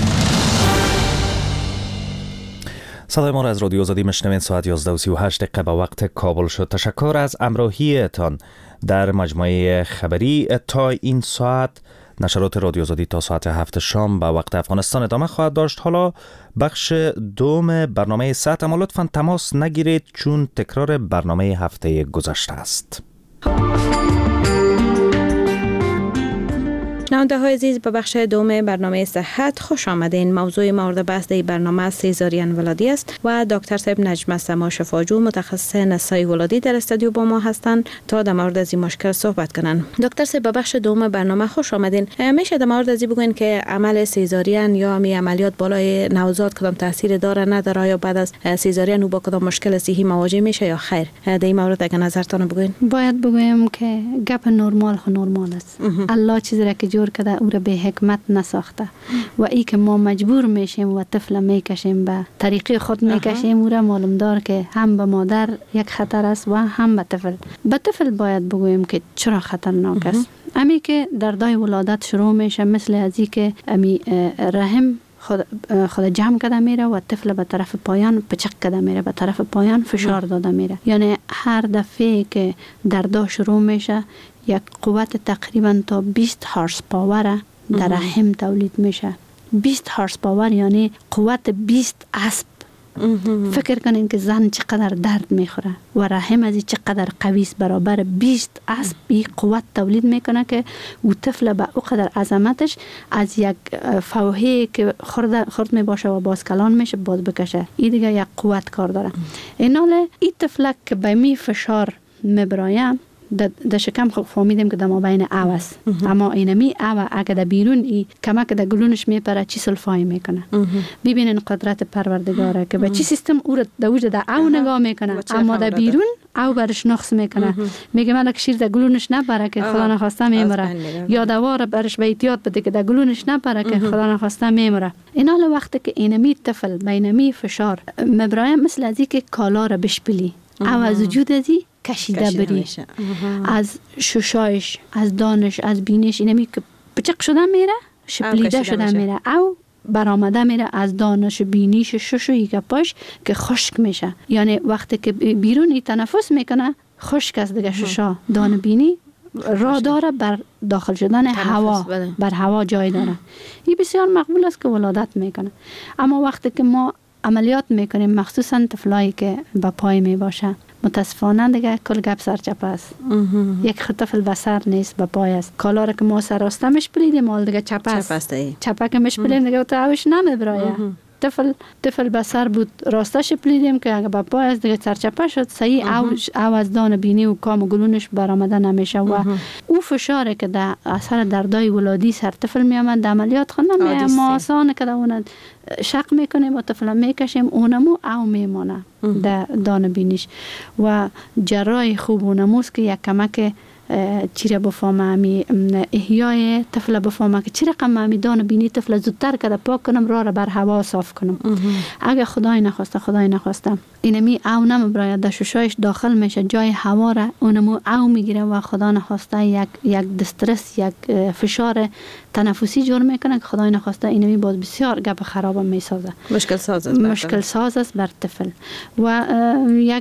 صدای ما را از رادیو آزادی میشنوید. ساعت یازده و سی و هشت دقیقه به وقت کابل شد. تشکر از همراهیتان در مجموعه خبری تا این ساعت. نشرات رادیو آزادی تا ساعت هفت شام به وقت افغانستان ادامه خواهد داشت. حالا بخش دوم برنامه ساعت، اما لطفاً تماس نگیرید چون تکرار برنامه هفته گذشته است. شنونده های عزیز، به بخش دوم برنامه صحت خوش آمدین. موضوع مورد بحث در برنامه سیزارین ولادی است و دکتر صاحب نجم سما شفاجو متخصص نسای ولادی در استودیو با ما هستند تا در مورد از این مشکل صحبت کنن. دکتر صاحب، به بخش دوم برنامه خوش آمدین. میشه در مورد از این بگوین که عمل سیزارین یا می عملیات بالای نوزاد کدام تاثیر داره نداره، یا بعد از سیزارین او با کدام مشکل صحی مواجه میشه یا خیر؟ در این مورد اگه نظرتون بگوین. باید بگویم که گپ نرمال خو نرمال است. الله چیزی را که جور کرده او را به حکمت نساخته و ای که ما مجبور میشیم و طفل میکشیم به طریقه خود میکشیم، او را معلوم دار که هم به مادر یک خطر است و هم به طفل. به طفل باید بگویم که چرا خطرناک است. امی که دردای ولادت شروع میشه مثل ازی که امی رحم خود خود جمع کرده میره و طفل به طرف پایان پچک کرده میره، به طرف پایان فشار داده میره. یعنی هر دفعه که دردا شروع میشه یک قوت تقریبا تا بیست هارس پاور در رحم تولید میشه. بیست هارس پاور یعنی قوت بیست اسب. فکر کنین که زن چقدر درد میخوره و رحم از چقدر قوی است، برابر بیست اسب قوت تولید میکنه که او طفل به او قدر عظمتش از یک فوهی که خرد خرد میباشه و باز کلان میشه باز بکشه. این دیگه یک قوت کار داره. ایناله این طفل که به می فشار میبرایم در شکم خب فهمیدیم که در ما بین او است، اما اینمی او اگه در بیرون ای کمک در گلونش میپره چی سلفای میکنه. ببینین قدرت پروردگاره که به چی سیستم او را در وجود در او نگاه میکنه، اما در بیرون او برش نقص میکنه. میگه من که شیر در گلونش نپره که خدا نخواسته میمره، یا دوار برش به احتیاط بده که در گلونش نپره که خدا نخواسته میمره. اینا له وقتی که اینمی طفل بینمی فشار مبرایم مثل ازی که کالا را بشپلی او از وجود ازی کشیده بری، از ششایش، از دانش، از بینش اینمی که پچق شده میره، شپلیده شده میره او برآمده میره از دانش بینیش ششویی که پاش که خشک میشه. یعنی وقتی که بیرونی تنفس میکنه خشک است دیگه. ششا دان بینی راه داره بر داخل شدن هوا، بر هوا جای داره. این بسیار مقبول است که ولادت میکنه. اما وقتی که ما عملیات میکنیم مخصوصا طفلایی که به پای میباشه، متاسفانه دیگه کل گپ سرچپ است. یک طفل به سر نیست، به پای است. کالا را که ما سر راسته مشپلیدیم مال دیگه چپ است. چپه که مشپلیم دیگه تو اوش نمیبرایه. طفل طفل به سر بود راسته شپلیدیم که اگه به پای است دیگه سرچپه شد صحیح او او از دان بینی و کام و گلونش برآمده نمیشه و او فشاره که در اثر دردای ولادی سر طفل میامد عملیات خود نمیه. ما آسانه که اون شق میکنیم و طفل میکشیم اونمو او میمونه در دان بینیش و جراح خوب اونموست که یک کمک چیره بفهمه امی احیای طفل بفهمه که چی رقم امی دان بینی طفل زودتر کده پاک کنم راه را بر هوا صاف کنم. اگه خدای نخواسته خدای نخواسته اینمی او نمیبراید در ششایش داخل میشه جای هوا را اونمو او میگیره و خدا نخواسته یک یک دسترس یک فشار تنفسی جور میکنه که خدای نخواسته اینمی باز بسیار گپ خراب میسازه. مشکل ساز است. مشکل ساز است بر طفل. و یک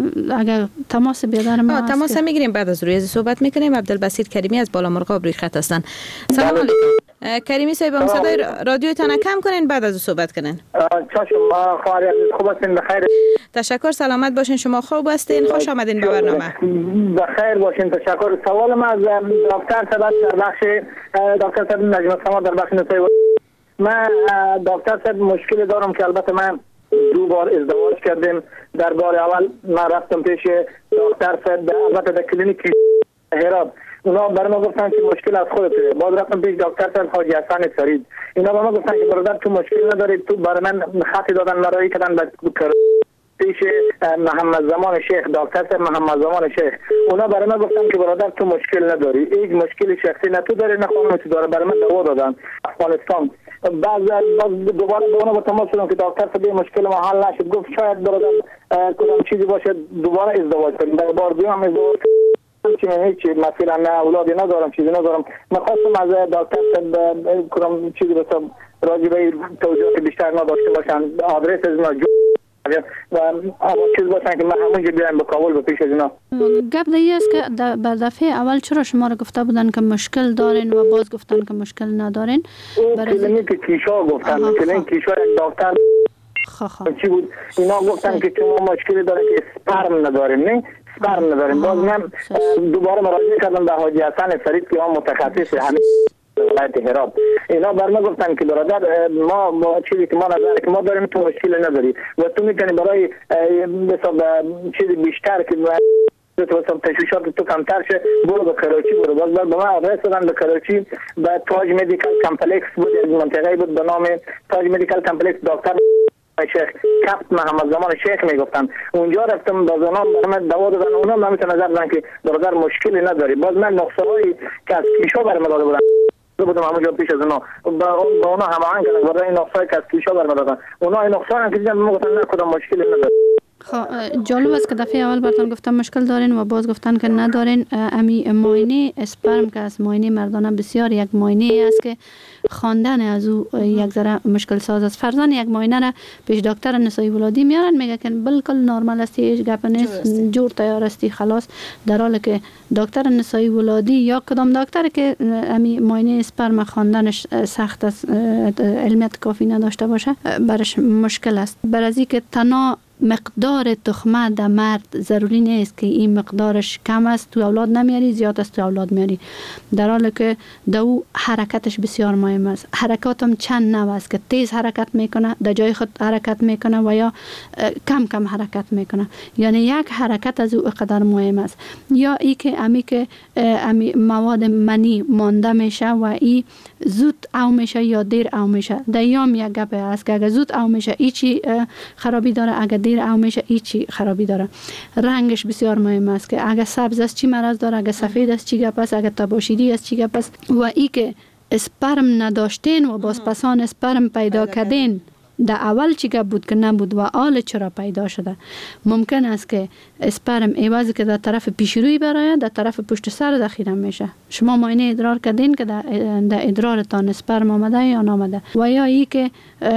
اگر تماس بیادر ما تماس میگیریم بعد از روی صحبت میکنیم. عبدالبصیر کریمی از بالامرغاب روی خط هستن. سلام علیکم کریمی صاحب، هم صدای رادیوتون کم کنین بعد از صحبت کنین. چشم خواهر خوب هستین؟ بخیر. تشکر، سلامت باشین. شما خوب هستین؟ خوش آمدین به برنامه. بخیر باشین، تشکر. سوال ما از دکتر صاحب در بخش دکتر صاحب نجم سما در بخش نسای من دکتر صاحب مشکل دارم که البته من دو بار ازدواج کردیم. در بار اول من رفتم پیش دکتر صاحب البته در کلینیک هرات، اونا برای ما گفتن که مشکل از خودته. باز رفتم پیش دکتر صاحب حاجی حسن فرید، اینا به ما گفتن که برادر تو مشکل نداری. تو برای من خطی دادن مرایی کردن به پیش محمد زمان شیخ، دکتر صاحب محمد زمان شیخ. اونا برای من گفتن که برادر تو مشکل نداری، هیچ مشکل شخصی نه تو داری نه خانم تو داره. برای من دوا دادن افغانستان. بعد دوباره به اونا با تماس شدم که دکتر صاحب مشکل ما حل نشد. گفت شاید برادر کدام چیزی باشه دوباره ازدواج کنیم. در بار دوم ازدواج چی هیچ مثلا نه اولادی ندارم چیزی ندارم. می‌خواستم از دکتر صاحب کدام چیزی بسام راجع به توضیحات بیشتر نداشته باشن. آدرس از ما و اما چیز باشن که من همونجا بیایم به کابل به پیش از اینا. گپ دیگه است که بر دفعه اول چرا شما رو گفته بودن که مشکل دارین و باز گفتن که مشکل ندارین؟ کلینیک کیشا گفتن، کلینیک کیشا یک دکتر چی بود اینا گفتن که شما مشکلی داره که اسپرم ندارین. نه اسپرم ندارین. باز من دوباره مراجعه کردم به حاجی حسن فرید که هم متخصص همین ولایت هرات. اینا بر ما گفتن که برادر ما ما چیزی که ما نظر که ما داریم تو مشکل نداری و تو میتونی برای مثلا چیزی بیشتر که تو مثلا تشویشات تو کمتر شه برو به کراچی برو. باز بعد به ما رسیدن به کراچی به تاج مدیکال کمپلکس بود، از منطقه بود به نام تاج مدیکال کمپلکس، دکتر شیخ کپت محمد زمان شیخ میگفتن. اونجا رفتم باز اونا برام دوا دادن. اونا من نظر دادن که برادر مشکلی نداری. باز من نقصه‌هایی که از کلیشا برام داده بودن بودم همونجا پیش از اونا با اونا هماهنگ کردن. برای این نقصه‌ای که از کلیشا برام دادن اونا این نقصه‌ها هم که دیدن میگفتن نه کدام مشکلی نداره. خب جالب است که دفعه اول براتون گفتم مشکل دارین و باز گفتن که ندارین. امی معاینه اسپرم که از معاینه مردانه بسیار یک معاینه است که خواندن از او یک ذره مشکل ساز است. فرضاً یک معاینه را پیش دکتر نسایی ولادی میارن میگه که بالکل نرمال است، هیچ گپ نیست، جور تیار است خلاص، در حالی که دکتر نسایی ولادی یا کدام دکتر که امی معاینه اسپرم خواندنش سخت است، علمیت کافی نداشته باشه، برش مشکل است. برای که تنها مقدار تخمه در مرد ضروری نیست که این مقدارش کم است تو اولاد نمیاری، زیاد است تو اولاد میاری، در حالی که دو حرکتش بسیار مهم است. حرکاتم چند نوع است که تیز حرکت میکنه، در جای خود حرکت میکنه و یا کم کم حرکت میکنه. یعنی یک حرکت از او قدر مهم است. یا ای که امی که امی مواد منی مانده میشه و ای زود او میشه یا دیر او میشه. در یام یک گپ است که اگر زود او میشه ایچی خرابی داره، اگر دیر او میشه ایچی خرابی داره. رنگش بسیار مهم است که اگر سبز است چی مرض داره، اگر سفید است چی گپ است، اگر تباشیری است چی گپ است. و ای که اسپرم نداشتین و باز پسان اسپرم پیدا کردین، در اول چی گپ بود که نبود و آل چرا پیدا شده. ممکن است که اسپرم ایوازی که در طرف پیشروی برای در طرف پشت سر ذخیره میشه. شما معاینه ادرار کردین که در ادرارتان اسپرم آمده یا نامده، و یا ای که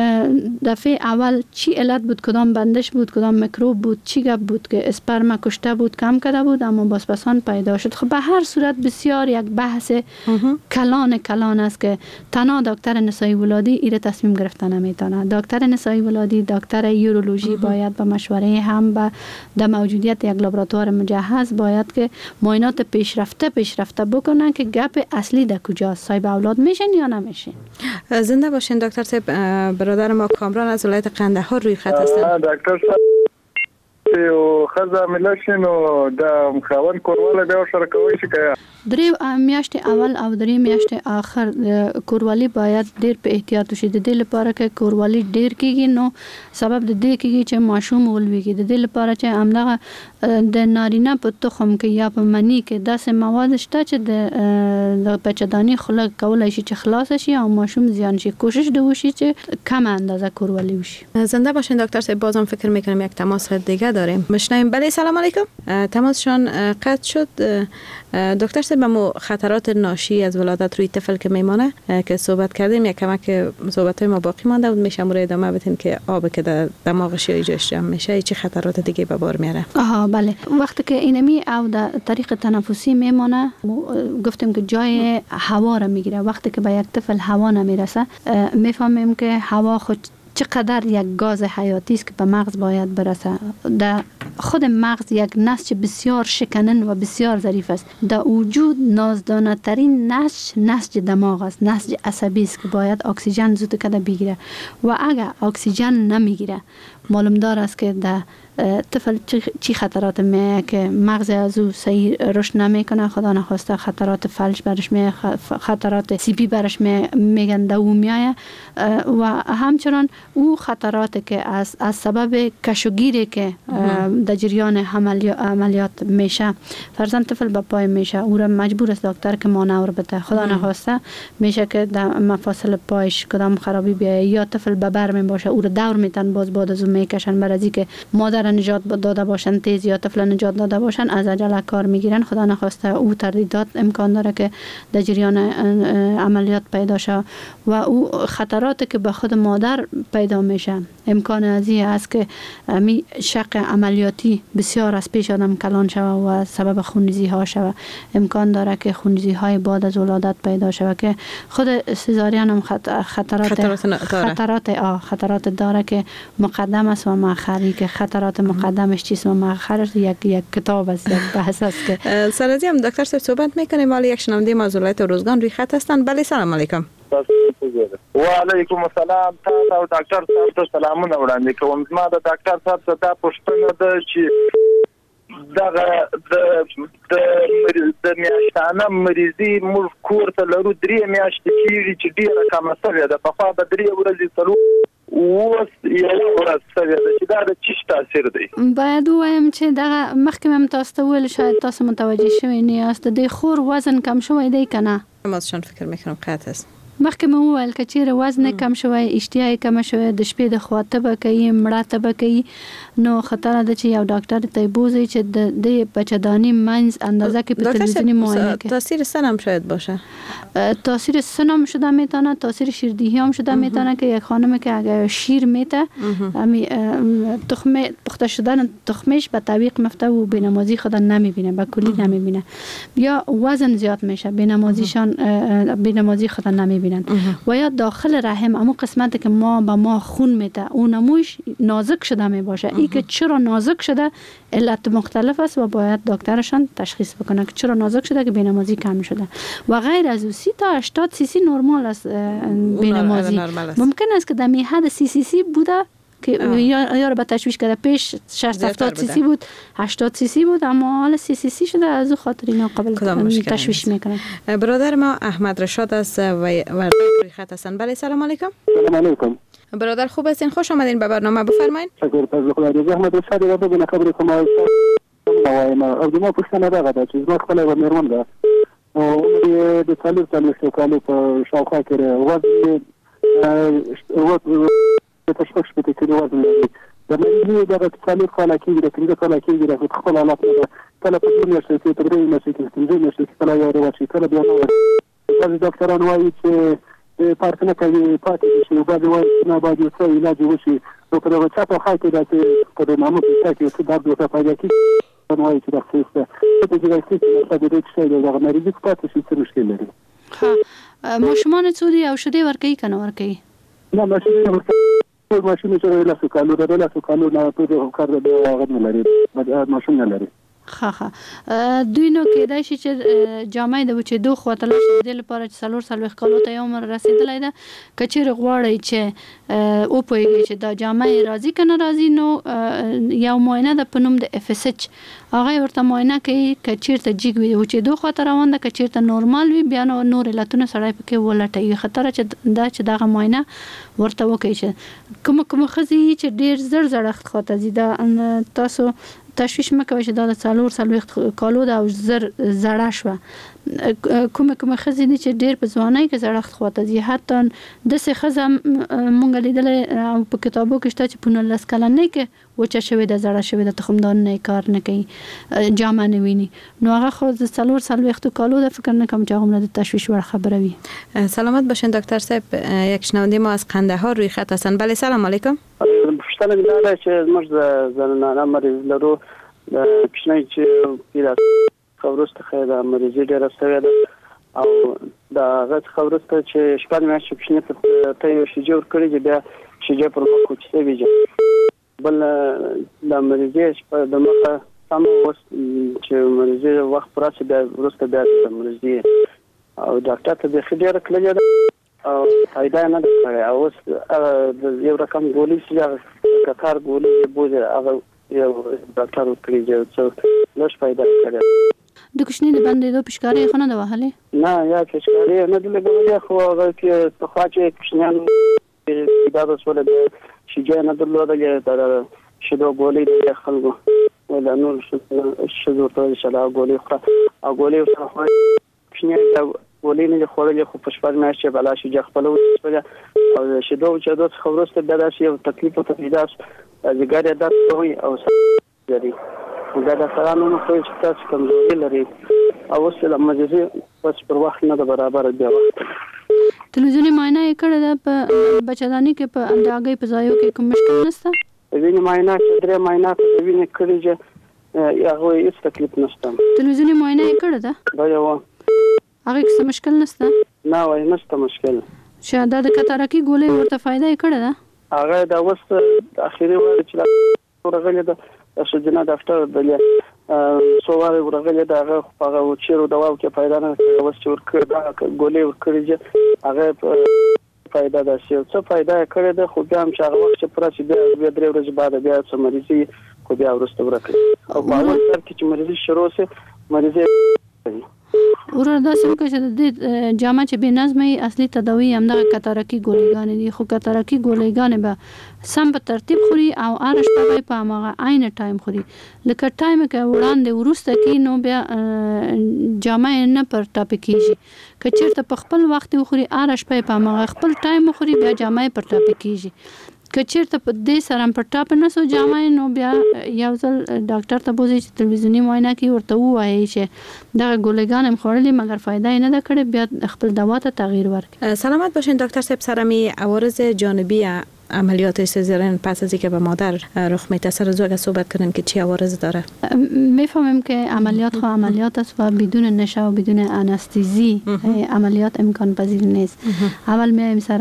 دفعه اول چی علت بود، کدام بندش بود، کدام میکروب بود، چی گپ بود که اسپرم کشته بود، کم کرده بود اما باز پسان پیدا شد. خب به هر صورت بسیار یک بحث کلان کلان است که تنها دکتر نسایی ولادی ایره تصمیم گرفتن نمیتونه. دکتر نسایی ولادی، دکتر یورولوژی باید به مشوره هم به در موجودیت یک لابراتوار مجهز باید که معاینات پیشرفته پیشرفته بکنن که گپ اصلی در کجاست، صاحب اولاد میشن یا نمیشن. زنده باشین دکتر صاحب. برادر ما کامران از ولایت قندهار روی خط هستن. دکتر صاحب او خزه ملشن او د خوان کورواله بیا سره کوي شي که درې میاشتې اول او درې میاشتې آخر کوروالی باید ډیر په احتیاط وشي. د دې لپاره چې کوروالی ډیر کیږي نو سبب د دې کیږي چې ماشوم ولويږي. د دې لپاره چې همدغه د نارینه په تخم کې یا په منی کې داسې مواد شته چې د بچه‌داني خوله کولای شي چې خلاص شي او ماشوم زیان شي. کوشش د وشي چې کم اندازه کوروالی وشي. زنده باشین دکتر صاحب. بازم فکر میکنم یک تماس دیگه داریم. بشنویم. بله سلام علیکم. تماسشون قطع شد. دکتر صاحب ما خطرات ناشی از ولادت روی طفل که میمانه که صحبت کردیم، یک کمک صحبت های ما باقی مانده بود، میشه مورد ادامه بدین که آب که در دماغش یا جاش جمع میشه چه خطرات دیگه به بار میاره؟ آها بله. وقتی که اینمی او در طریق تنفسی میمانه، گفتیم که جای هوا را میگیره. وقتی که به یک طفل هوا نمیرسه میفهمیم که هوا خود چقدر یک گاز حیاتی است که به مغز باید برسه. در خود مغز یک نسج بسیار شکنن و بسیار ظریف است. در وجود نازدانه ترین نسج نسج دماغ است، نسج عصبی است که باید اکسیژن زود کده بگیره و اگر اکسیژن نمیگیره معلوم دار است که در طفل چی خطرات میه که مغز از او صحیح رشد نمیکنه، خدا نخواسته خطرات فلج برش میه، خطرات سی پی برش میگن دو میایه و همچنان او خطرات که از از سبب کشوگیری که در جریان عملیات میشه، فرزند طفل به پای میشه، او را مجبور است دکتر که مانور بده. خدا نخواسته میشه که در مفاصل پایش کدام خرابی بیایه یا طفل به بر می باشه، او را دور میتن باز بعد از اون میکشن برای که مادر نجات داده باشن تیز یا طفل نجات داده باشن از عجله کار میگیرن. خدا نخواسته او تردیدات امکان داره که در جریان عملیات پیدا شه و او خطراتی که به خود مادر پیدا میشه امکان ازی است که می شق عملیاتی بسیار از پیش آدم کلان شوه و سبب خونریزی ها شوه. امکان داره که خونریزی های بعد از ولادت پیدا شوه که خود سزارین هم خطرات خطرات خطرات, خطرات, خطرات داره که مقدم است و مؤخری که خطرات توضیحات مقدمش چیست و مؤخرش یک یک کتاب است، یک بحث است که سرازی هم دکتر صاحب صحبت میکنیم. ولی یک شنونده معذورات روزگان روی خط هستند. بله سلام علیکم. و علیکم السلام. تاسو ډاکټر صاحب ته سلامونه وړاندې کوم. ما د ډاکټر صاحب څخه دا پوښتنه ده چې دغه د د میاشتانه مریضي موږ کور ته لرو درې میاشتې کېږي چې ډېره کمه شوې ده. پخوا به درې ورځې څلور اوس یوه ورځ شوې ده چې دا د چیش تاثیر دی. باید ووایم چې دغه مخکې هم تاسو ته وویل شاید تاسو متوجه شوي نه یاست د خور وزن کم شوی دی که نه؟ ما شان فکر میکنم قطع است. مخکې مو وویل که چیرې وزن کم شوی، اشتها یې کمه شوی، د شپې د خوا تبه کوي، مړه تبه کوي، نو خطر ده چې یو ډاکټر ته بوزي چې د د بچه‌دانی منځ اندازه که په تلویزیونی معاینه که تاثیر سن هم شاید باشه. تاثیر سن هم شده میتونه، تاثیر شیردهی هم شده میتونه که یک خانم که اگر شیر میته تخم پخته شدن تخمش به طبیق مفته و بینمازی خود نمیبینه، به کلی نمیبینه، یا وزن زیاد میشه بینمازیشان بینمازی خود نمیبینه و یا داخل رحم امو قسمتی که ما به ما خون میده اون نموش نازک شده می باشه. ای که چرا نازک شده علت مختلف است و باید دکترشان تشخیص بکنه که چرا نازک شده که بینمازی کم شده و غیر از او سی تا هشتاد سی سی نرمال است. بینمازی ممکن است که در حد سی سی سی بوده که یا یا رو به تشویش کرده، پیش شصت هفتاد سی سی بود، هشتاد سی سی بود، اما حالا سی سی سی شده، از او خاطر اینا قابل تشویش میکنن. برادر ما احمد رشاد است و و خط هستن. بله سلام علیکم. سلام علیکم. برادر خوب هستین؟ خوش آمدین به برنامه، بفرمایید. شکر از خدا. احمد رشاد را بگین خبر کومه وایم او دمو پښتنه راغله ده چې زما خپل و مېرمن ده او د څلور څلور کالو په شاوخوا کې وزن او په شپږ شپږ کې وزن لري. د مېرمنې دغه څلور کاله کې د پنځه کاله کې د خپل حالات نه کله په دې میاشتې کې تر دې میاشتې کې څنګه میاشتې کې کله یو ورځ کله بیا نو بعضې ډاکټران وایي چې پارک نه کوي پاتې شي، بعضې وایي چې نه باید یو څه علاج وشي. نو په دغه چا په خوا کې ده چې په د نامه په چا کې څه درد ورته پیدا کېږي وایي چې دغه څه څه په دې کې چې د دې څه دی دغه مریضي پاتې شي څه مشکل لري. ها ماشومان څو دي او شیدې ورکوي که نه ورکوي؟ نه ماشومان ورکوي، ماشوم چې لاسو کالو ده لاسو کالو نه په دغه کار د هغه نه لري، ماشوم نه لري. ښه ښه دوی نو کېدای شي چې جامې د وچېدو خواته لاړ شي، د دې لپاره چې څلور څلوېښت کالو ته یې عمر رسېدلی ده. که چېرې غواړئ چې وپوهېږئ چې دا جامه یې راځي که نه راځي، نو یو معاینه ده په نوم د اف اس اچ، هغه یې ورته معاینه کوي. که چېرته جګ وي وچېدو خواته روان ده، که چېرته نورمال وي بیا نو نور علتونه سړی پکې ولټوي. خطره چې دا چې دغه معاینه ورته وکړي چې کومه کومه ښځې چې ډېر زر زړښت خواته ځي، دا تاسو تشویش مکوئ چې دا د څلور څلوېښت کالو ده او زر زړه شوه. کومه کومه ښځې دي چې ډېر په ځوانۍ کې زړښت خواته ځي. حتی داسې ښځه مونږ لیدلی او په کتابو کې شته چې په نولس کلنۍ کې وچه شوې ده، زړه شوې ده، تخمدانونه یې کار نه کوي، جامه نه ویني، نو هغه خو د څلور څلوېښتو کالو ده. فکر نه کوم چې هغومره د تشویش وړ خبره وي. سلامت باشین دکتر صاحب. یک شنونده ما از قندهار روی خط هستن. بله سلام علیکم. پوښتنه مې دا ده چې موږ د زنانه مریض لرو، د کوچنۍ چې پیدا څخه وروسته ښه د مریضي ډېره شوې ده او د هغه څخه وروسته چې شپږ میاشتې کوچنۍ ته یو شیجې ورکړې چې بیا شیجې پر مخ کوچ شوې ده. بل د مریضي د مخه سمه اوس چې مریضي وخت پوره شي بیا وروسته بیا د مریضي او ډاکټر ته بیخي ډېره تللې ده او فایده نه ده کړې. او اوس یو رقم ګولۍ چې هغه ککار ګولۍ بوزي هغه یو ډاکټر ورکړي چې څه لږ فایده کړې. د کوچنۍ د بندېدو پېشکاري خو نه ده وهلې؟ نه یا پېشکاري نه ده لګولې، خو هغه کې پخوا چې کوچنیان پیدا شول د شیجې نه درلودلې، د شیدو ګولۍ د خلکو د نور ښځو ته چې دا ګولۍ خوره او ګولۍ ورسره خوړل کوچنۍ ګولۍ نه دي خوړلې، خو په شپږ میاشتې بلا شیجه خپله وڅښله او د شیدو وچېدو څخه وروسته بیا داسې یو تکلیف ورته پیدا شو، ځګر یې درد کوي او سر لري. بیا ډاکټران وموښتل چې تاسو کمزوري لري او اوس د مریضي بس پر وخت نه ده برابره. بیا وخت تلویزیوني معاینه یې کړې ده په بچه‌دانۍ کې، په د هګۍ په ځایو کې کوم مشکل نشته؟ د وینې معاینه چې درې معاینات د وینې کړې چې هغه هیڅ تکلیف نشته. تلویزیوني معاینه یې کړې ده؟ دا یو هغې کې څه مشکل نشته؟ نه وایي نشته مشکل. چې دا د کتارکي ګولۍ ورته فایده یې کړې ده؟ هغه دا اوس اخري وایي چې ورغلی د شجنا دفتر د سوال ورغلی د هغه هغه چیرې دوا کې پیدا نه اوس چې ورکړه دا ګولې ورکړي هغه فائدہ ده چې څه فائدہ کړی ده خو بیا هم چې هغه وخت چې پوره چې بیا درې ورځې بعد بیا څه مریضي خو بیا وروسته ورکړي او په اول سر کې چې مریضي شروع سي مریضي ورته دا څه وکړي چې د جامه چې بې نظمي اصلي تداوی هم دغه کتارکی ګولېګانې دي خو کتارکی ګولېګانې به سم په ترتیب خوري او هر شپه به په هغه عین ټایم خوري لکه ټایم کې وړاندې وروسته کې نو بیا جامه نه پر ټاپ کېږي که چېرته په خپل وخت وخوري هر شپه په هغه خپل ټایم خوري بیا جامه پر ټاپ کېږي که چېرته په دې سره په ټاپ نه سو جامه نو بیا یو ځل ډاکټر ته بوزي چې تلویزیونی معاینه کې ورته وایي چې دغه ګولېګان هم خوړلې مګر فایده یې نه ده کړې بیا خپل دوا ته تغییر ورکړي. سلامت باشین دکتر صاحب. سرمی عوارض جانبی عملیات سزارین پس از اینکه به مادر رخ میده سر از اگه صحبت کنیم که چی عوارض داره؟ میفهمیم که عملیات خو عملیات است و بدون نشه و بدون انستیزی عملیات امکان پذیر نیست. اول میایم سر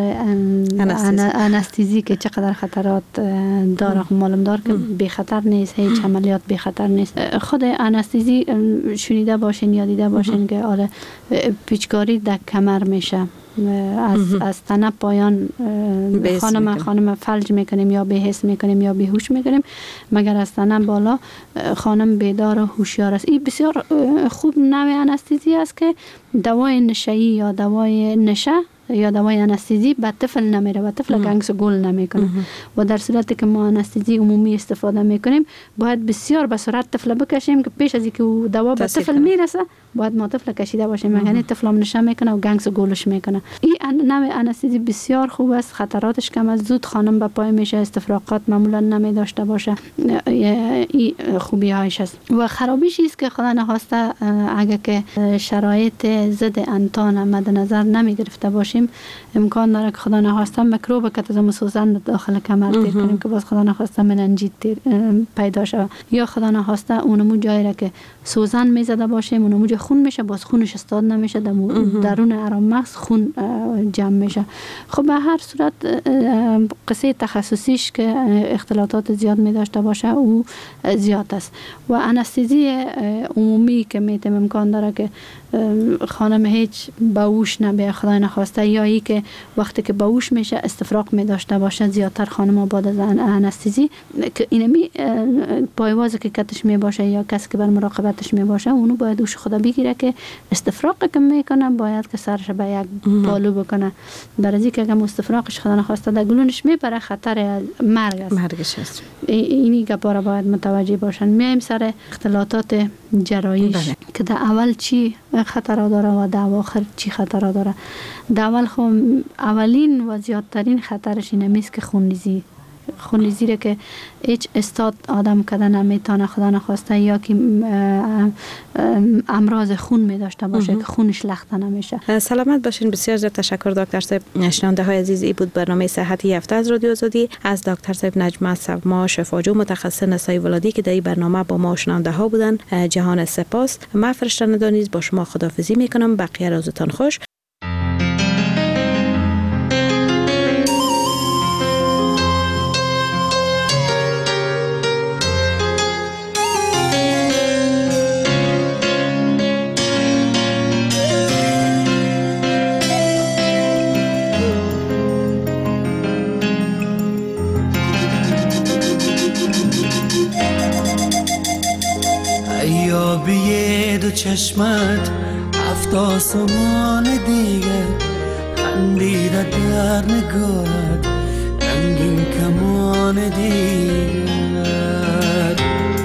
انستیزی که چقدر خطرات داره معلوم دار که بی خطر نیست هیچ عملیات بی خطر نیست. خود انستیزی شنیده باشین یا دیده باشین که آره پیچکاری در کمر میشه از از تنه پایان خانم خانم فلج میکنیم یا بی‌حس میکنیم یا بیهوش میکنیم مگر از تنه بالا خانم بیدار و هوشیار است. این بسیار خوب نوع انستیزی است که دوای نشه‌ای یا دوای نشه یا دوای انستیزی به طفل نمیره و طفل گنگس گل نمیکنه و در صورتی که ما انستیزی عمومی استفاده میکنیم باید بسیار به سرعت طفل بکشیم که پیش از اینکه دوا به طفل میرسه باید ما طفل کشیده باشیم یعنی طفل هم نشه میکنه و گنگس گلش میکنه. این نوع انستیزی بسیار خوب است خطراتش کم است زود خانم به پای میشه استفراغات معمولا نمی داشته باشه این خوبی هایش است و خرابیش است که خدا نخواسته اگه که شرایط ضد انتان مد نظر نمی گرفته باشه امکان داره که خدا نخواسته میکروب کتازم سوزن داخل کمر تیر کنیم که باز خدا نخواسته مننجیت پیدا شود یا خدا نخواسته اونمو جایی را که سوزن میزده باشه اونمو جا خون میشه باز خونش استاد نمیشه درون ارام مغز خون جمع میشه. خب به هر صورت قصه تخصصیش که اختلاطات زیاد میداشته باشه او زیاد است و انستیزی عمومی که میتیم امکان داره که خانم هیچ باوش نبیه خدا نخواسته یا ای که وقتی که باوش میشه استفراغ می داشته باشه زیادتر خانم بعد از انستیزی که اینمی پایواز که کتش می باشه یا کسی که بر مراقبتش می باشه اونو باید اوش خدا بگیره که استفراغ که میکنه باید که سرش به یک بالو بکنه در ازی که اگر استفراغش خدا نخواسته در گلونش میبره خطر مرگ است مرگش است اینی گپارا باید متوجه باشن. میایم سر اختلاطات جرایش که در اول چی خطر داره و در آخر چی خطر داره. در اول خب اولین و زیادترین خطرش اینه است که خونریزی خونریزی را که هیچ استاد آدم کده نمیتونه خدا نخواسته یا که امراض خون می داشته باشه که خونش لخته نمیشه. سلامت باشین. بسیار زیاد تشکر دکتر صاحب. شنونده های عزیز ای بود برنامه صحتی هفته از رادیو آزادی از دکتر صاحب نجمه سما شفاجو متخصص نسای ولادی که در این برنامه با ما شنونده ها بودن. جهان سپاس. من فرشته ندانیز با شما خداحافظی میکنم. بقیه روزتان خوش. چشمت هفت آسمان دیگر خندیده در نگاهت رنگین کمان دیگر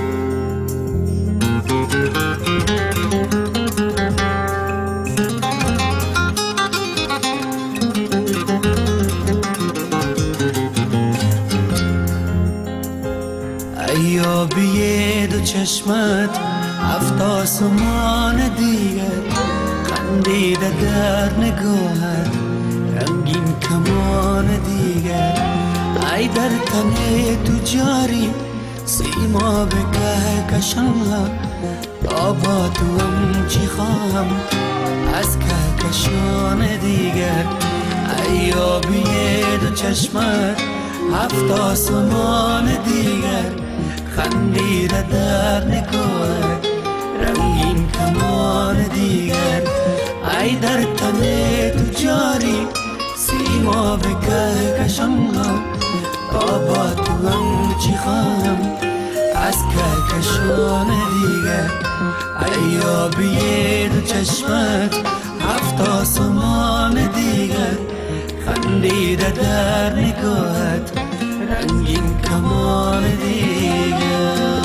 ایابی دو چشمت هفت آسمان دیگر خندیده در نگاهت رنگین کمان دیگر ای در تن تو جاری سیما به که کشم تا با تو هم چی خواهم از که کشان دیگر ای آبی دو چشمت هفت آسمان دیگر خندیده در نگاهت رنگین کمان دیگر ای در تن تو جاری سیما به کهکشان بابا تو هم چی خواهم از کهکشان دیگر ای آبی دو چشمت هفت آسمان دیگر خندیده در نگاهت رنگین کمان دیگر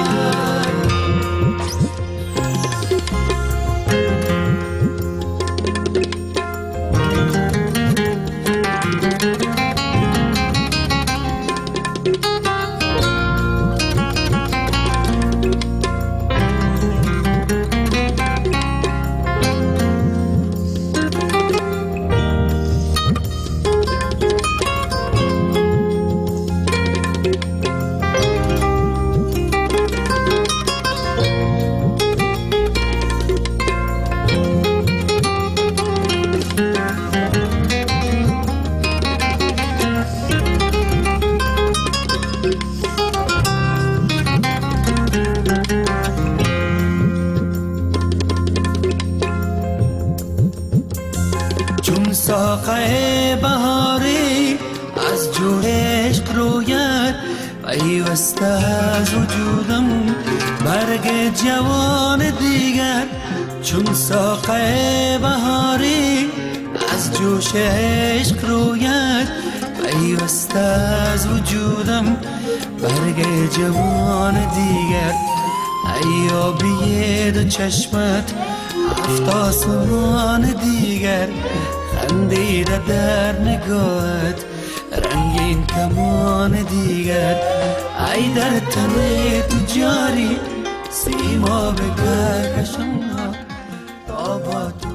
ساقه بهاری از جو عشق رویت پیوسته از وجودم برگ جوان دیگر چون ساقه بهاری از جوش عشق رویت پیوسته از وجودم برگ جوان دیگر ای آبی دو چشمت هفت آسمان دیگر خندیده در نگاهت رنگین کمان دیگر ای در تن تو جاری سیما به کهکشان ها